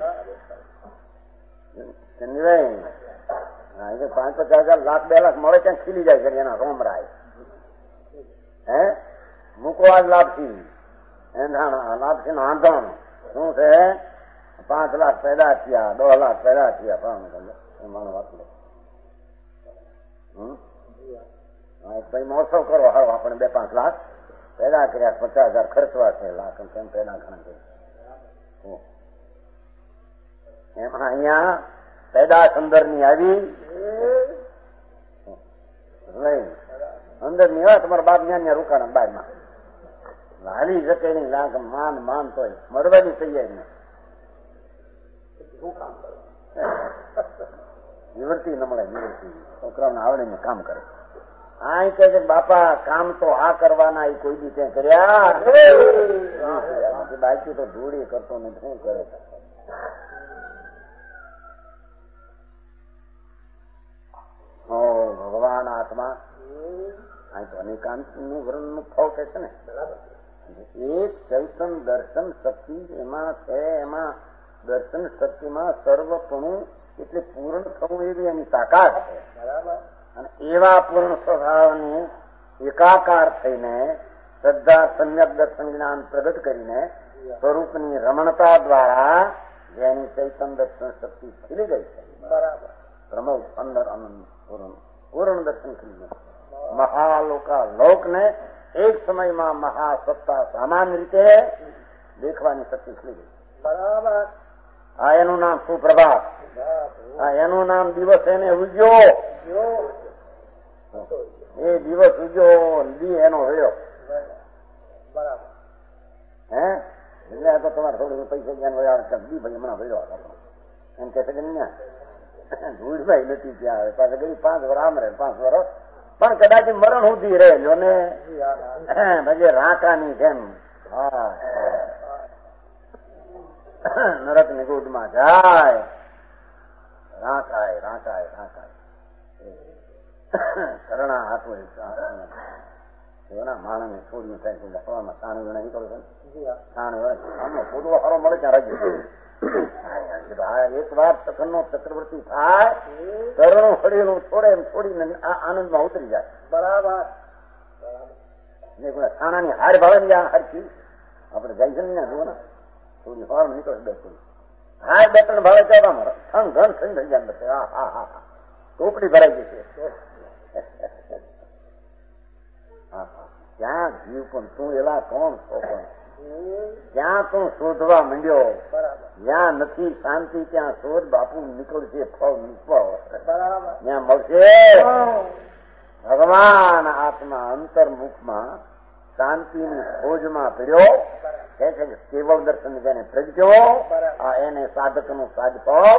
5-50,000 લાખ 2 લાખ મળે ત્યાં ખીલી જાય છે એના રોમરાય. હે મૂકો આજ લાભથી લાભથી નો આંધણ શું છે? 5 લાખ પેદા થયા, 10 લાખ પેદા થયા. માનો વાત લે ભાઈ મોસમ કરો. હવે આપણે 2-5 લાખ પેદા કર્યા, 50,000 ખર્ચવા છે. લાખ કેમ પેદા ઘણા એમાં અહીંયા પેદા અંદરની આવી અંદર ની હોય. તમારા બાપ ત્યાં રોકાણ બારમાં હાલી શકે નહીં. લાખ માન તો મરવાની તૈયારી નિવૃત્તિ ન મળે. નિવૃત્તિ છોકરાઓને આવડે ને કામ કરે. આ કહે છે બાપા કામ તો આ કરવાના, એ કોઈ દી ત્યાં કર્યા બાકી તો ધૂળી કરતો ને શું કરે. ભગવાન આત્મા અહીં તો અનેકાંત નું વર્ણન નું ફળ કે છે ને. એક ચૈતન દર્શન શક્તિ એમાં છે. એમાં દર્શન શક્તિમાં સર્વપણું એટલે પૂર્ણ થવું એવી એની તાકાત છે. અને એવા પૂર્ણ સ્વભાવને એકાકાર થઈને શ્રદ્ધા સમ્યક દર્શન જ્ઞાન પ્રગટ કરીને સ્વરૂપની રમણતા દ્વારા જેની ચૈતન્ય દર્શન શક્તિ ખીલી ગઈ છે. બરાબર. પ્રમોદ અંદર આનંદ પૂર્ણ દર્શન ખીલી ગયું. મહાલોકા લોકને એક સમયમાં મહાસત્તા સામાન્ય રીતે દેખવાની શક્તિ ખીલી ગઈ. બરાબર. આ એનું નામ સુપ્રભાત. આ એનું નામ દિવસ એને ઉજ્યો. એ દિવસ ઉજ્યો દી એનો રહ્યો. બરાબર. હે એટલે તો તમારે થોડું પૈસા જ્ઞાન વયા દી ભાઈ હમણાં ભર્યો એમ કે છે કે ધૂળભાઈ નથી ત્યાં આવે પાછા ગઈ 5 વર્ષ આમ રહે 5 વર્ષ પણ કદાચ મરણ સુધી રહેલો ને ભજે રાકાની જેમ નરક ની ગોદમાં જાય રાકાય રાકાય રાકાય કરણા હાથો એના માણસને છોડ્યું થાય સવારમાં 3 જણા નીકળો છે ને 3 વર્ષ પૂર્વ સારો મળે ત્યાં રાજ્ય એક વાર સખનનો ચક્રવર્તી થાય કરણું હળેલું છોડે એમ છોડીને આનંદમાં ઉતરી જાય. બરાબર. ખાણાની હાર ભાવે ને હરખી આપડે જાય છે ને જુઓ ને થોડી હવા નીકળે 2 થોડી હાર 2-3 ભાવે ત્યાં થંગ ઘન થઈ થઈ જાય બસ. હા હા હા હા ટોપડી ભરાઈ ગઈ છે. ત્યાં જીવ પણ તું એલા કોણ છો પણ જ્યાં તું શોધવા માંડ્યો જ્યાં નથી શાંતિ ત્યાં શોધ બાપુ નીકળશે ફળ નીકળો ત્યાં મળશે. ભગવાન આત્મા અંતર્મુખમાં શાંતિની ખોજમાં પીડ્યો કે છે કે કેવળ દર્શન જેને પ્રગટ્યો આ એને સાધકનું સાધપગ.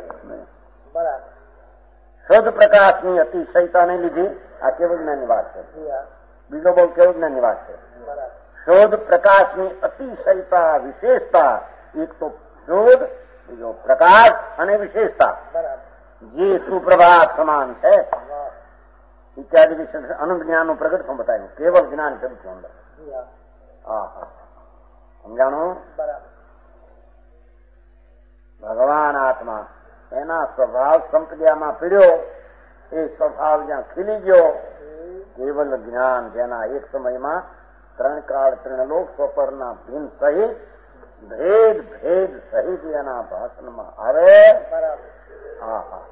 શુદ્ધ પ્રકાશની અતિશયતાને લીધે આ કેવળ જ્ઞાનની વાત છે. બીજો બહુ કેવળ જ્ઞાનની વાત છે. શોધ પ્રકાશની અતિશયતા વિશેષતા એક તો શોધ બીજો પ્રકાશ અને વિશેષતા જે સુપ્રભાત સમાન છે ઇત્યાદિ વિશેષ અનંત જ્ઞાનનું પ્રગટ પણ બતાવ્યું. કેવળ જ્ઞાન શબ્દ છે અંદર. સમજાણું. ભગવાન આત્મા એના સ્વભાવ સંપ્રદાયમાં પીડ્યો એ સ્વભાવ જ્યાં ખીલી ગયો કેવલ જ્ઞાન જેના એક સમયમાં 3 કાળ 3 લોક સ્વપરના ભીન સહિત ભેદ ભેદ સહિત એના ભાષણમાં આવે. હા હા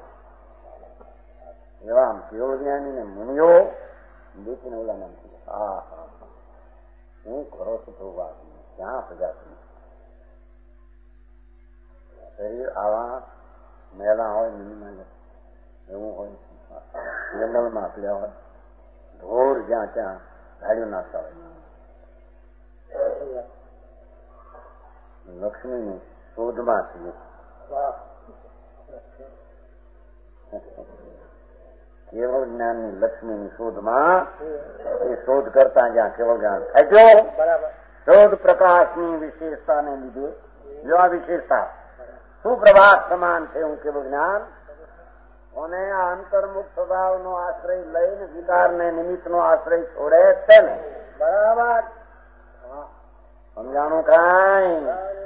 એવા કેવળ જ્ઞાનીને મુનિયો દેખીને ઓલા નામ હા હા હું કરો છો તો વાત ક્યાં પ્રજાતિ શરીર આવા મેલા હોય મિનિમલ એવું હોય જંગલમાં આપल्या હોય ઢોર જ્યાં ત્યાં ગાડીઓ નાખતા હોય. લક્ષ્મીની શોધમાં છીએ. કેવળ જ્ઞાનની લક્ષ્મીની શોધમાં એ શોધ કરતા જ્યાં કેવળ જ્ઞાન થાય શોધ પ્રકાશની વિશેષતાને લીધે જો આ વિશેષતા સુપ્રભાત સમાન છે હું કેવળ જ્ઞાન અને આ અંતર્મુખ સ્વભાવનો આશ્રય લઈને વિકારને નિમિત્તનો આશ્રય છોડે છે ને. બરાબર. સમજાણું કાંઈ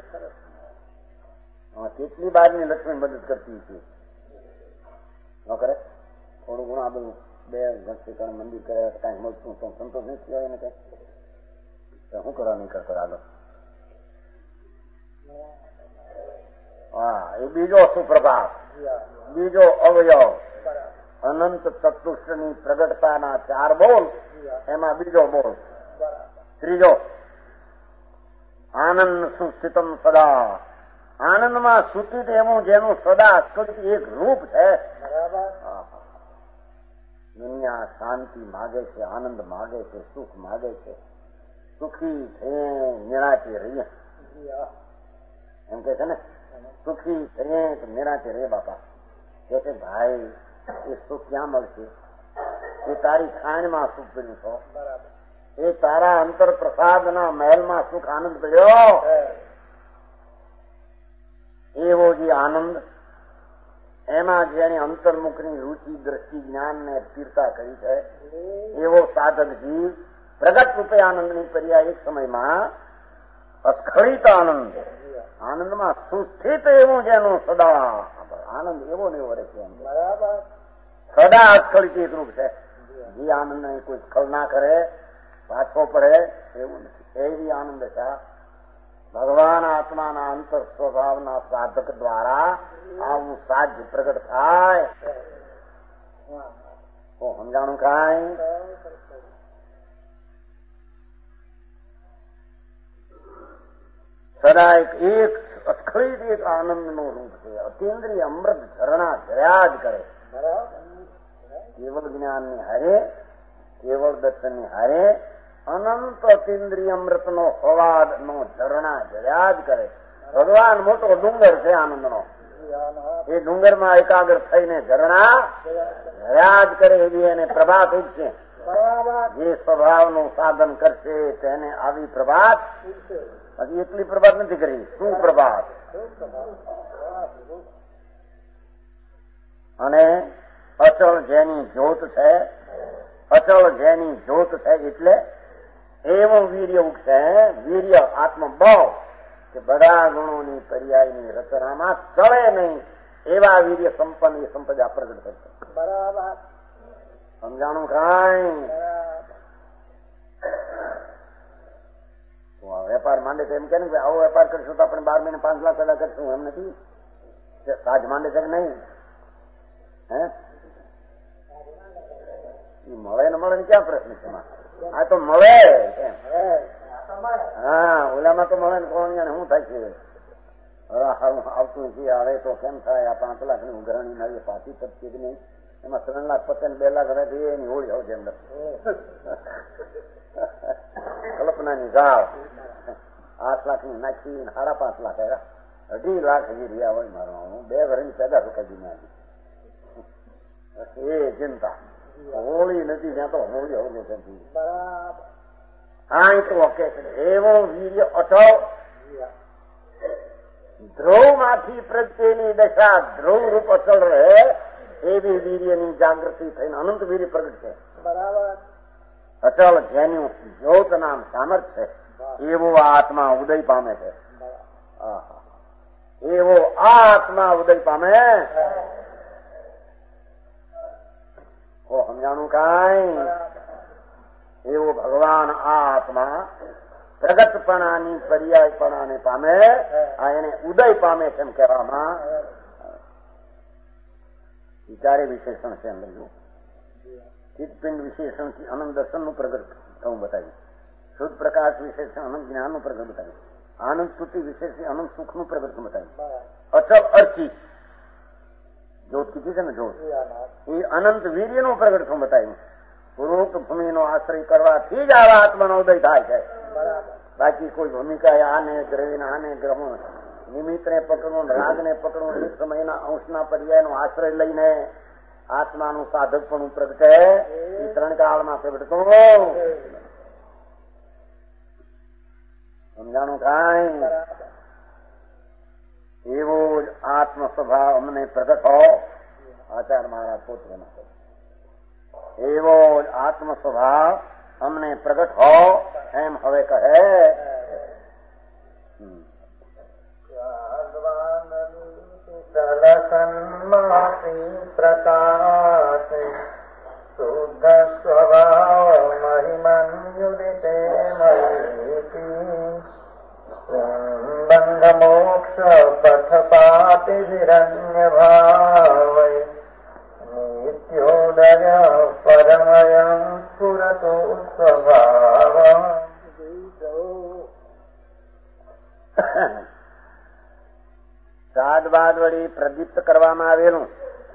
કેટલી બારની લક્ષ્મી મદદ કરતી છે ન કરે થોડું ઘણું આ બધું 2 ઘંટી મંદિર કરે કઈ મળતું સંતોષ નહીં થયો એને કઈ શું કરવા નહીં કરતો આગળ. હા એ બીજો સુપ્રભાત બીજો અવયવ અનંત ચતુષ્ટની પ્રગટતાના 4 બોલ એમાં બીજો બોલ ત્રીજો આનંદ સુસ્થિતમ સદા આનંદમાં સૂચિત એવું જેનું સદા એક રૂપ છે. દુનિયા શાંતિ માગે છે આનંદ માગે છે સુખ માગે છે સુખી થઈએ નિરાતે રહીએ એમ કે છે ને સુખી થઈએ તો નિરાતે રે બાપા કે છે ભાઈ એ સુખ ક્યાં મળશે એ તારી ખાણમાં સુખ પડ્યું છો એ તારા અંતર પ્રસાદના મહેલમાં સુખ આનંદ પડ્યો એવો જે આનંદ એમાં જેની અંતર્મુખની રુચિ દ્રષ્ટિ જ્ઞાન ને સ્થિરતા કરી છે એવો સાધક જીવ પ્રગટ રૂપે આનંદની પર્યાય એક સમયમાં અસ્ખલિત આનંદ આનંદમાં સુસ્થિત એવું જેનું સદા આનંદ એવો ને એવો રહે છે. બરાબર. સદા અસ્ખલિત એક રૂપ છે. જે આનંદ ને કોઈ સ્ખલ ના કરે, પાછો પડે એવું નથી. એવી આનંદ છે. ભગવાન આત્માના અંતર સ્વભાવના સાધક દ્વારા આવું સાધ્ય પ્રગટ થાય. સમજાણું કાંઈ? સદા એક અસ્ખલિત એક આનંદ નું રૂપ છે. અતિન્દ્રિય અમૃત ઝરણા ઝર્યા જ કરે. કેવળ જ્ઞાનની હારે, કેવળ દર્શનની હારે અનંત અતિન્દ્રિય અમૃત નો હવાદ નો ઝરણા ઝર્યા જ કરે. ભગવાન મોટો ડુંગર છે આનંદ નો. એ ડુંગરમાં એકાગ્ર થઈને ઝરણા ઝર્યા જ કરે એવી એને પ્રભાત ઉઠશે. જે સ્વભાવનું સાધન કરશે તેને આવી પ્રભાત. હજી એટલી પ્રભાત નથી કરી, શું પ્રભાત. અને અચળ જેની જ્યોત છે, અચળ જેની જ્યોત છે એટલે એવું વીર્ય ઉઠશે. વીર્ય આત્મભાવ કે બધા ગુણોની પર્યાયની રચનામાં ચડે નહીં એવા વીર્ય સંપન્ન એ સંપદા પ્રગટ કરશે. બરાબર. સમજાણું કાંઈ? વેપાર માંડે છે એમ કે આવો વેપાર કરશું તો આપણે 12 મહિને 5 લાખ પેદા કરશું એમ નથી. સાજ માંડે છે કે નહીં? હે મળે ને મળે ને ક્યાં પ્રશ્ન છે? આ તો મળે. હા, ઓલામાં તો મળે ને કોણ શું થાય છે? આવતું છે આવે તો કેમ થાય? આ 5 લાખની ઉઘરાણી નવી પાછી થતી જ નહીં. એમાં 3 લાખ પતે 2 લાખ હવે એની હોળી આવશે અંદર. કલ્પનાની ગાળ 8 લાખની નાખી 5.5 લાખ આવ્યા. 2.5 લાખ હજી રહ્યા હોય મારો. હું 2 વર્ષની પેદા રોકાઈ નાખી. એ ચિંતા હોળી નથી ત્યાં તો હોળી હોળી નથી. હા, તો ઓકે. એવો વીર્ય અટળ ધ્રુવ માંથી પ્રત્યેની દશા ધ્રુવ રૂપ અચળ રહે એવી વીર્યની જાગૃતિ થઈને અનંત વીર્ય પ્રગટ છે. બરાબર. અચળ જેનું જ્યોત નામ સામર્થ્ય એવો આત્મા ઉદય પામે છે. એવો આત્મા ઉદય પામે. સમજાણું કાંઈ? એવો ભગવાન આત્મા પ્રગટપણાની પર્યાયપણાને પામે. આ એને ઉદય પામે છે એમ કહેવામાં વિચારે વિશેષણ છે. અંદર જો ચિત્તપિંડ વિશેષણથી અનંત દર્શનનું પ્રગટ થવું બતાવ્યું. શુદ્ધ પ્રકાશ વિશેષણ અનંત જ્ઞાનનું પ્રગટ બતાવ્યું. આનંદ સ્તુતિ વિશેષથી અનંત સુખનું પ્રગટ બતાવ્યું. અચલ અર્ચિત જ્યોત કીધી છે ને, જ્યોત એ અનંત વીર્યનું પ્રગટ થવું બતાવ્યું. પૂર્વોક્ત ભૂમિનો આશ્રય કરવાથી જ આવા આત્માનો ઉદય થાય છે. બાકી કોઈ ભૂમિકા આને ગ્રહીને આને ગ્રહો નિમિત્તને પકડવું, રાગને પકડવું, એક સમયના અંશના પર્યાયનો આશ્રય લઈને આત્માનું સાધકપણું પ્રગટે એ 3 કાળમાં પ્રગટતું. સમજાણું કાંઈ? એવો જ આત્મ સ્વભાવ અમને પ્રગટ હો. આચાર્ય મહારાજ પોતે એવો જ આત્મ સ્વભાવ અમને પ્રગટ હો એમ હવે કહે. પ્રકાશ શુદ્ધ સ્વભાવ મહિમન્યુદિતે બંધ મોક્ષ પથ પાતિ વિરન્ય ભાવ નિત્યોદય પરમયં સ્ફુરતો સ્વભાવ. સાદબાદ વળી પ્રદીપ્ત કરવામાં આવેલું.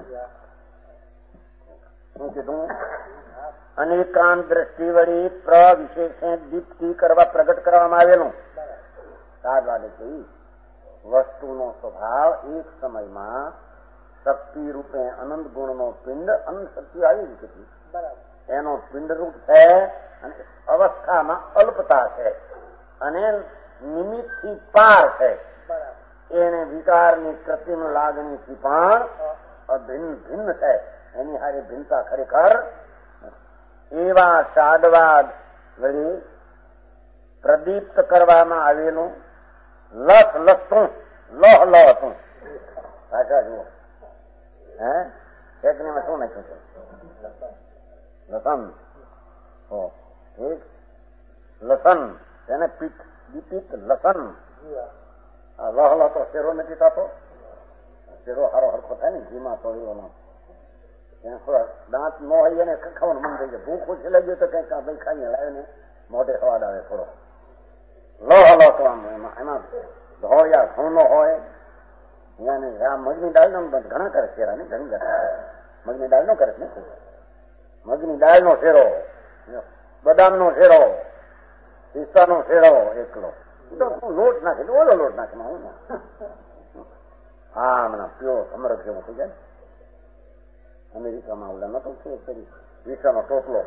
શું કીધું? અનેકાંત દ્રષ્ટિ વળી પ્રવિશેષે દીપ્તિ કરવા પ્રગટ કરવામાં આવેલું. સાદબાદ એટલે વસ્તુનો સ્વભાવ એક સમયમાં શક્તિ રૂપે અનંત ગુણનો પિંડ અનંત શક્તિ આવી હતી. એનો પિંડ રૂપ છે અને અવસ્થામાં અલ્પતા છે અને નિમિત્તથી પાર છે. એને વિકારની કૃત્રિમ લાગણીથી પણ અભિન્ન ભિન્ન છે. એની હારી ભિન્નતા ખરેખર એવા સાદવાદ વળી પ્રદીપ્ત કરવામાં આવેલું લસ લસતું લોહ લોહતું. ભાષા જુઓ. હે ચટણીમાં શું નાખ્યું છે? લસણ. ઠીક, લસણ એને પીઠ દીપિત લસણ. લહલો તો શેરો નથી થતો. શેરો સારો હરખો થાય ને ઘીમાં તળેલો. દાંત ન હોય ને ખાવાનું મન થઈ જાય. ભૂખ ઓછી લાગી તો કઈક ભાઈ ખાઈને લાવે ને મોઢે સ્વાદ આવે થોડો. લહલો તો આમ એમાં ધોળિયા ઘઉં નો હોય. મગની દાળ નો ઘણા કરે શેરા ને, ઘણી કરે. મગની દાળ નો કરે ને, મગની દાળ નો શેરો, બદામ નો શેરો, પિસ્તા નો શેરો એકલો. લોટ નાખે ઓલો લોટ નાખે હું હા મને પીવો સમરક જેવું થઈ જાય. અમેરિકામાં ઓલા નતો કરી વિશ્વનો ટોપલો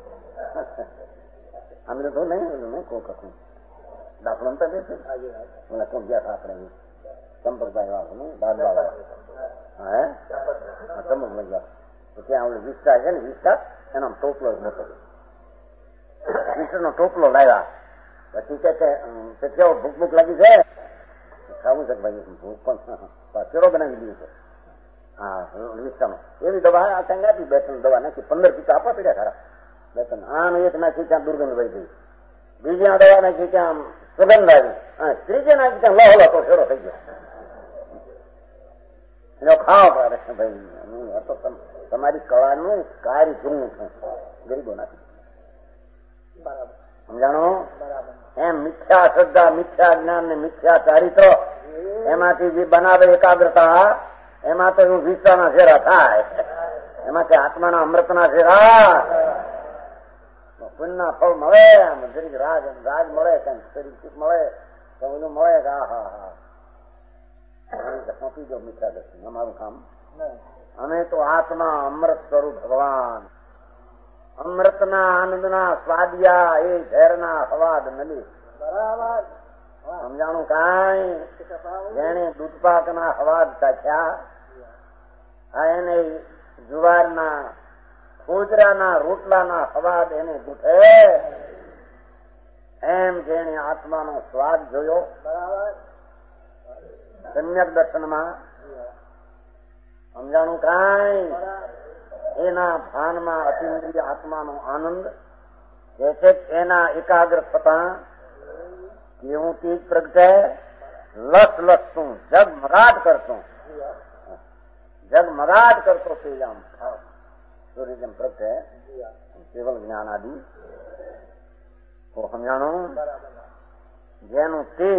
અમે તો નહીં ઓલું નહીં કોઈ કશું દાખલો તો બેસે ઓલા કોણ ગયા આપણે સંપર્કભાઈ વાળું ને દાદા હે ચમક લઈ ગયા તો ત્યાં ઓલું વિસ્તા છે ને વિસ્તા એનો ટોપલો જ નતો. વિશ્વનો ટોપલો લાવ્યા. પછી કે કેવો ભૂખ ભૂખ લાગી છે ખાવું છે ભાઈ ભૂખ પણ કેળો બનાવી દીધું છે. હા વિસ્તારમાં એવી દવા આ ત્યાં આપી 2-3 દવા નાખી 15 પીતા આપવા પડ્યા ખરા. 2-3 આમ એક નાખી ત્યાં દુર્ગંધ વહી ગઈ. બીજી આ દવા નાખી ત્યાં સુગંધ આવી. ત્રીજે નાખી ત્યાં લહલો તો શેરો થઈ ગયો. ખાવા પડે ભાઈ તમારી કળાનું કાર્ય જૂનું છે ગરીબો નાખી. બરાબર સમજાણો? એમ મિથ્યા શ્રદ્ધા, મિથ્યા જ્ઞાન ને મિથ્યા ચારિત્ર એમાંથી જે બનાવે એકાગ્રતા એમાં તો એવું વિશ્વના શેરા થાય. એમાંથી આત્માના અમૃતના શેરા પુણ્યના ફળ મળે. જરીક રાજ મળે, કઈ શરીર સુખ મળે તો એનું મળે કે હા હા હા સોંપી દો મિથ્યા દર્શન અમારું કામ. અમે તો આત્મા અમૃત સ્વરૂપ ભગવાન અમૃતના આનંદના સ્વાદિયા એ ઝેરના સ્વાદ નથી. બરાબર સમજાણું? કાંઈ જેને દૂધપાકના સ્વાદ ચાખ્યા એને જુવારના ખોજરાના રોટલાના સ્વાદ એને દૂધે એમ જેને આત્માનો સ્વાદ જોયો બરાબર સમ્યક દર્શનમાં સમજાણું? કાંઈ એના ભાનમાં અતિન્દ્રિય આત્માનો આનંદ જે છે એના એકાગ્ર થતા કેવું તેજ પ્રગટે લસતું જગમગાટ કરતો તેજ આમ સૂર્ય જેમ પ્રગટે કેવલ જ્ઞાન આદિ તો સમજાણું? જેનું તેજ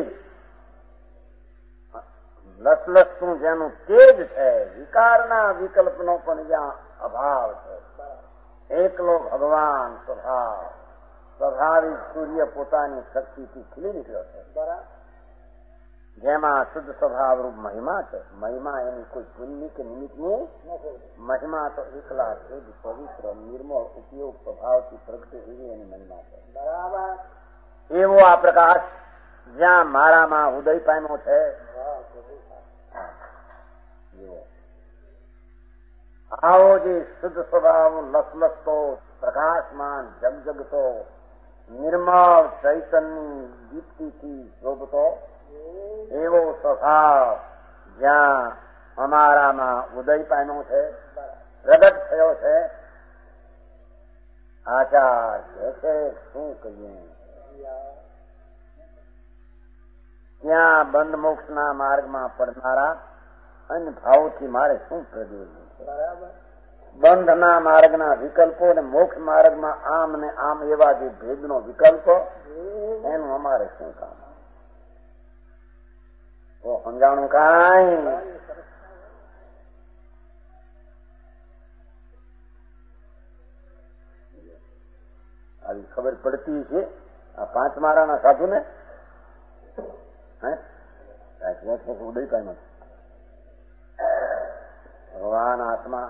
લસતું જેનું તેજ છે વિકારના વિકલ્પનો પણ જ્યાં અભાવ છે. એકલો ભગવાન સ્વાભાવિક સૂર્ય પોતાની શક્તિથી ખીલી નીકળ્યો છે. જેમાં શુદ્ધ સ્વભાવ રૂપ મહિમા છે. મહિમા એની કોઈ પુણ્ય કે નિમિત્તની મહિમા તો એકલા શુદ્ધ પવિત્ર નિર્મળ ઉપયોગ સ્વભાવથી પ્રગટે એવી એની મહિમા છે. બરાબર એવો આ પ્રકાશ જ્યાં મારામાં ઉદય પામ્યો છે આવો જે શુદ્ધ સ્વભાવ લસલસતો પ્રકાશમાન જગજગતો નિર્મળ ચૈતન્ય દીપ્તિથી શોભતો એવો સ્વભાવ જ્યાં અમારામાં ઉદય પામ્યો છે પ્રગટ થયો છે. આચાર છે શું કહીએ ત્યાં બંધ મોક્ષના માર્ગમાં પડનારા અન્ય ભાવોથી મારે શું પ્રયોજન છે? બંધના માર્ગના વિકલ્પો અને મોક્ષ માર્ગમાં આમ ને આમ એવા જે ભેદનો વિકલ્પ એનું અમારે શું કામ? તો સમજાણું? કાંઈ આવી ખબર પડતી છે આ 5 માળાના સાધુ ને ઉદય પામ્યો ભગવાન આત્મા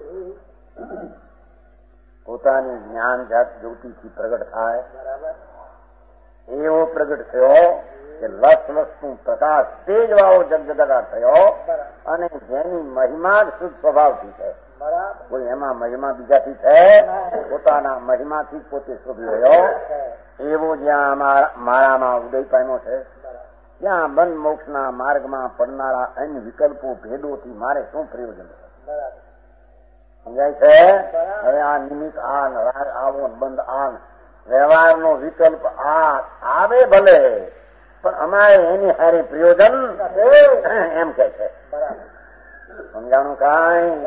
પોતાની જ્ઞાન જાત જ્યોતિથી પ્રગટ થાય એવો પ્રગટ થયો કે લસનું પ્રકાશ તેજ વાળો જગજગાટ થયો અને જેની મહિમા જ શુદ્ધ સ્વભાવથી છે. કોઈ એમાં મહિમા બીજાથી છે પોતાના મહિમાથી પોતે શોભી રહ્યો એવો જ્યાં મારામાં ઉદય પામ્યો છે ત્યાં બંધ મોક્ષના માર્ગમાં પડનારા અન્ય વિકલ્પો ભેદોથી મારે શું પ્રયોજન છે? સમજાય છે? હવે આ નિમિત્ત આ રાગ આવો બંધ આ વ્યવહારનો વિકલ્પ આ આવે ભલે, પણ અમારે એની હારી પ્રયોજન એમ કે છે. સમજાણું કાંઈ?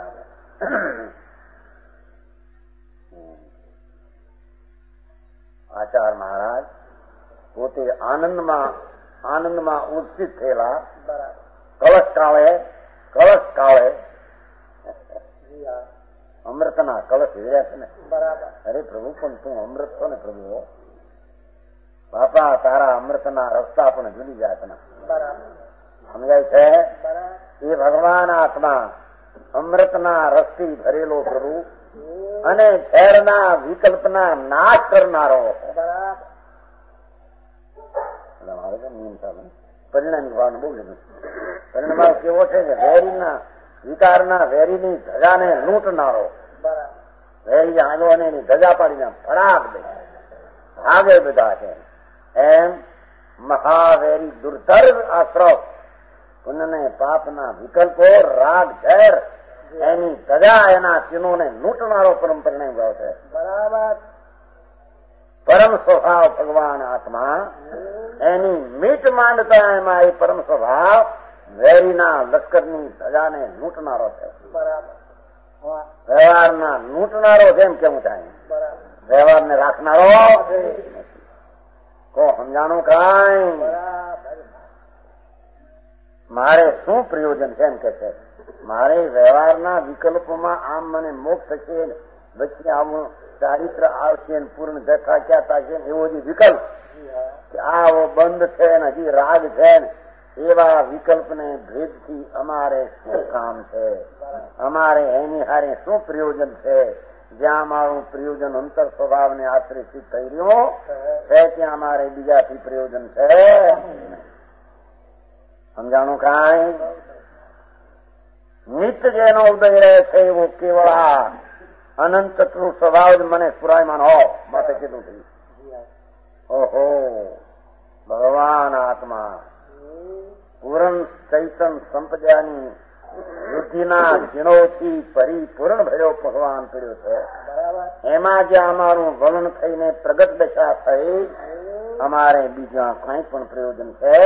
આચાર મહારાજ પોતે આનંદમાં ઉત્સિત થયેલા કળશ કાળે અમૃતના કળશ રહ્યા છે ને. અરે પ્રભુ, પણ તું અમૃત છો ને પ્રભુ. બાપા તારા અમૃતના રસ્તા પણ જુદી જાય છે. સમજાય છે? એ ભગવાન આત્મા અમૃતના રસથી ભરેલો પ્રભુ અને ઝેરના વિકલ્પના નાશ કરનારો. પરિણામ ભાવ બહુ લીધું. પરિણામ કેવો છે કે વેરીના વિકારના વેરીની ધજાને લૂંટનારો. વેરી આંગો અને એની ધજા પાડીને ફરાક દે ભાગે બધા છે. એમ મહાવેરી દુર્ધર આશ્રવ પુણ્યને પાપના વિકલ્પો રાગ ઝેર એની ધજા એના ચિહ્નોને લૂંટનારો પરમ પરિણામ ભાવ છે. બરાબર. પરમ સ્વભાવ ભગવાન આત્મા એની મીટ માંડતા એમાં એ પરમ સ્વભાવ વેરીના લશ્કરની ધજાને લૂંટનારો છે. વ્યવહારના લૂંટનારો જેમ કેવું થાય, વ્યવહારને રાખનારો કો સમજાણું કાંઈ? મારે શું પ્રયોજન છે એમ કે છે. મારે વ્યવહારના વિકલ્પોમાં આમ મને મોક્ષ થશે, વચ્ચે આવું ચારિત્ર આવશે, પૂર્ણ જથા ક્યાં થશે, એવો જે વિકલ્પ કે આવો બંધ છે ને હજી રાગ છે ને, એવા વિકલ્પને ભેદથી અમારે શું કામ છે? અમારે એની હારે શું પ્રયોજન છે? જ્યાં અમારું પ્રયોજન અંતર સ્વભાવને આશ્રિત થઈ રહ્યું છે ત્યાં અમારે બીજાથી પ્રયોજન છે. સમજાણું કાંઈ? નિત્ય જેનો ઉદય રહે છે એવો કેવળ અનંત સ્વભાવ જ મને પુરાયમાન હો માટે કીધું થયું. ઓહો, ભગવાન આત્મા પૂર્ણ ચૈતન સંપદાની વૃદ્ધિના ગુણોથી પરિપૂર્ણ ભર્યો ભગવાન કર્યો છે. એમાં જે અમારું વલણ થઈને પ્રગટ દશા થઈ, અમારે બીજા કઈ પણ પ્રયોજન છે?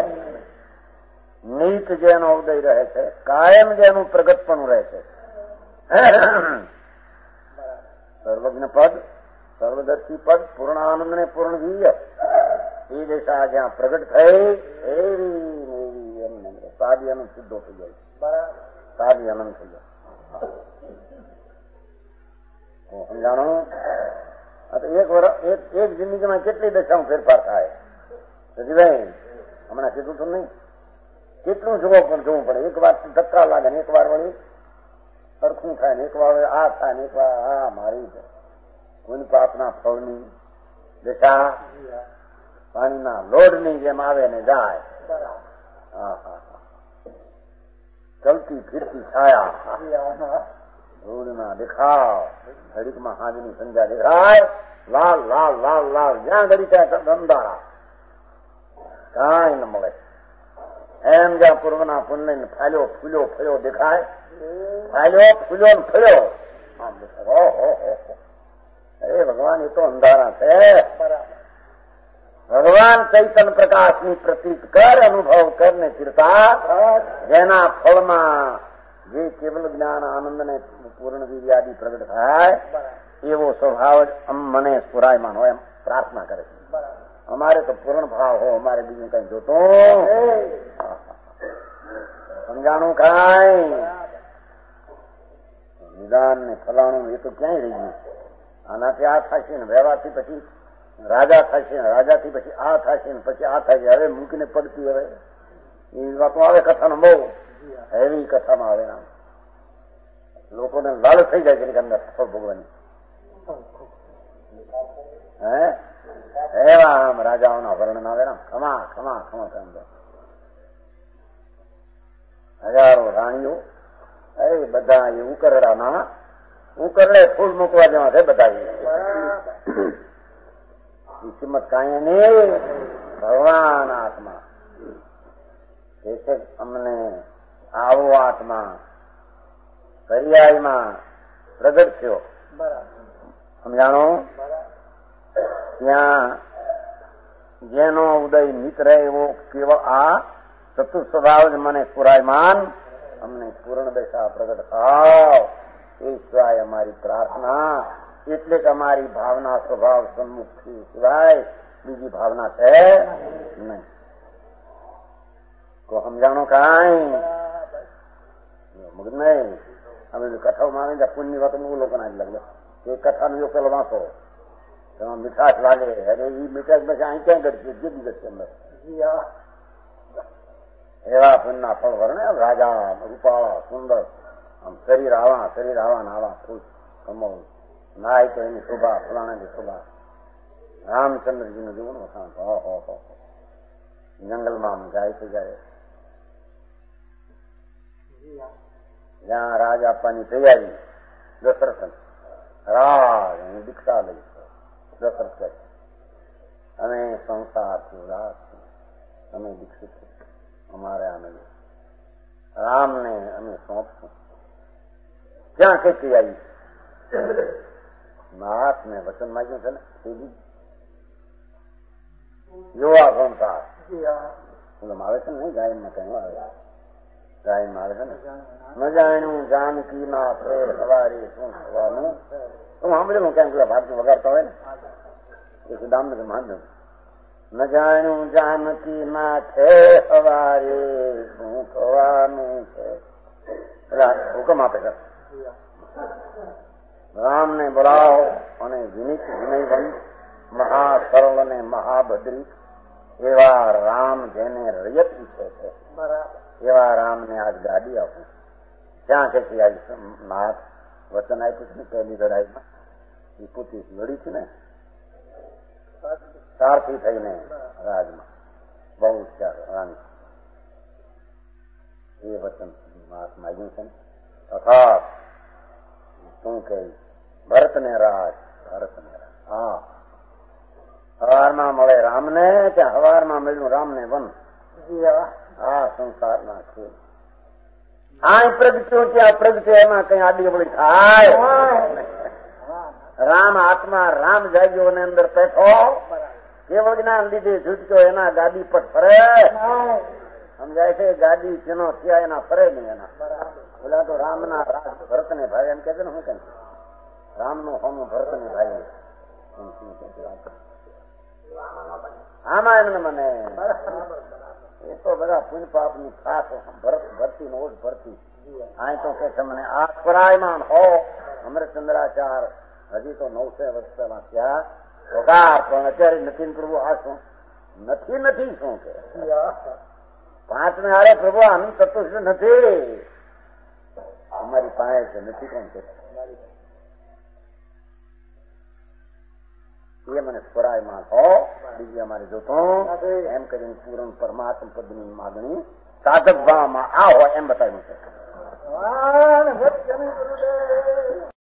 નીત જેનો ઉદય રહે છે, કાયમ જેનું પ્રગટ પણ રહે છે, સર્વજ્ઞ પદ, સર્વદર્શી પદ, પૂર્ણ આનંદ ને પૂર્ણ વીર્ય, એ દશા જ્યાં પ્રગટ થઈ એવી સાદી અનંત સિદ્ધો થઈ જાય. સાદી અનંત થઈ જાય. સમજાણો? એક જિંદગીમાં કેટલી દશામાં ફેરફાર થાય? ભાઈ હમણાં કીધું તું નહીં, કેટલું જોવું પડે. એક વાર ધક્કા લાગે ને એક વાર વળી સરખું થાય ને એક વાર આ થાય ને એક વાર આ મારી કોઈ પાપના ફળની દશા પાણીના લોડની જેમ આવે ને જાય. ચલતી ફીરતી છાયા ધૂળના દેખાવ, ઘડીકમાં હાજની સંધ્યા દેખાય, લાલ લાલ લાલ લાલ જ્યાં ઘડી ત્યાં અંધારા, કાંઈ ન મળે. એમ જ્યાં પૂર્વના પુણ્ય ફાલ્યો ફૂલ્યો ફળ્યો દેખાય, ફાલ્યો ફૂલ્યો ને ફળ્યો આમ દેખાય. અરે ભગવાન એ તો અંધારા છે. ભગવાન ચૈતન્ય પ્રકાશની પ્રતીક કર, અનુભવ કર ને કીર્તા, જેના ફળમાં જે કેવલ જ્ઞાન આનંદ ને પૂર્ણ વીર્યાદિ પ્રગટ થાય એવો સ્વભાવ જ મને સ્ફુરાયમાન હોય એમ પ્રાર્થના કરે છે. અમારે તો પૂર્ણ ભાવ હો, અમારે બીજું કઈ જોતો. સમજાણું કાંઈ? નિદાન ને ફલાણું એ તો ક્યાંય રહી ગયું. આનાથી આ થશે ને વ્યવહારથી પછી રાજા થશે, રાજાથી પછી આ થશે ને પછી આ થશે. હવે મૂકીને પડતી હવે એ વાતો આવે કથાનો, બહુ હેવી કથામાં આવે. આમ લોકોને લાલ થઈ જાય છે અંદર સફળ ભોગવાની. એવા આમ રાજાઓના વર્ણન આવે ને, ખમા ખમા ખમા ખમા હજારો રાણીઓ, એ બધા એ ઉકરડાના ઉકરડે ફૂલ મૂકવા જેવા છે બધા. કિંમત કાંઈ નહીં. ભગવાન આત્મા અમને આવો આત્મા પર્યાયમાં પ્રગટ થયો. સમજાણો? ત્યાં જેનો ઉદય નિત રહે એવો કેવળ આ ચતુર સ્વભાવ જ મને પુરાયમાન અમને પૂર્ણ દશા પ્રગટ થાવ એ સિવાય અમારી પ્રાર્થના, એટલે કે અમારી ભાવના સ્વભાવ સન્મુખથી સિવાય બીજી ભાવના છે નહીં. તો સમજાણો કાંઈ મગજ નહીં. અમે કથામાં આવે ત્યાં પુણ્યની વાત બહુ લોકોના જ લાગે. એ કથાનો જો પેલો વાંચો તેમાં મીઠાશ લાગે. અરે એ મીઠાશ પછી અહીં ક્યાં ઘટશે? જે દિવસ છે અંદર એવા પુણ્યના ફળ વર્ણે રાજા રૂપાળા સુંદર આમ શરીર આવા ને આવા ખુશ કમાવું નાય તો એની શોભા ફલાણાની શોભા. રામચંદ્રજીનું જીવન વખાણ હો જંગલમાં આમ જાય છે જયારે જ્યાં રાજ આપવાની તૈયારી દશરથ રાજ એની દીક્ષા લઈ દશરથ કહે અમે સંસારથી ઉદાસ અમે દીક્ષિત અમારે આને રામને અમે સોંપશું. ક્યાં કઈ તૈયારી મહાત્મે વચન માંગ્યું છે ને જોવા સંસાર આવે છે ને નહીં ગાયનમાં કયું આવે ગાયનમાં આવે છે ને ન જાણ્યું જાનકી ના પ્રેર સવારી શું થવાનું તો સાંભળેલું ક્યાંક પેલા ભારતમાં વગાડતા હોય ને એ સુદામને માન્યું ન જાણ્યું જાનકી ના છે સવારે શું થવાનું છે એટલે હુકમ આપે છે રામને બોલાવો અને વિનિત વિનયવંત મહાસરળ અને મહાભદ્રી એવા રામ જેને રયત ઈચ્છે છે એવા રામને આજ ગાડી આપું. ક્યાં કે આજ નાથ વચન આપ્યું છે ને પહેલી લડાઈમાં એ પૂછી લડી છે ને સારથી થઈને રાજમાં બહુ રાણી એ વચન નાથ માગ્યું છે ને તથા શું કે ભરતને રાજ હા હવારમાં મળે રામને ત્યાં હવારમાં મળ્યું રામને વન. આ સંસારના ખેલ આ પ્રગટ્યો ત્યાં પ્રગટ્યો એમાં કઈ આડી અબળી થાય. રામ આત્મા રામ જાગ્યો અને અંદર બેઠો કેવળ જ્ઞાન લીધે છૂટક્યો એના ગાડી પર ફરે. સમજાય છે ગાડી જેનો થયા એના ફરે નહીં એના બોલા તો રામના રાજ ભરતને ભાઈ એમ કે છે ને શું કઈ રામનું હોમું ભરતને ભાઈ આમાં એમને મને એ તો બધા પુણ્ય પાપ ની ખાસ ભરતી નો ભરતી અહીં તો કે છે મને આ પરાયમાન હો અમરચંદ્રાચાર હજી તો 900 વર્ષ પહેલા ત્યાં પગાર પણ અત્યારે નથી પ્રભુ આ શું નથી શું કે 5 ને આરે પ્રભુ આનું તત્વ નથી અમારી પાસે છે નથી કોણ છે એ મને સ્વરાયમાં હો બીજી અમારે જોતો એમ કરીને પૂરણ પરમાત્મ પદની માગણી સાધક ભાવમાં આ હોય એમ બતાવ્યું છે.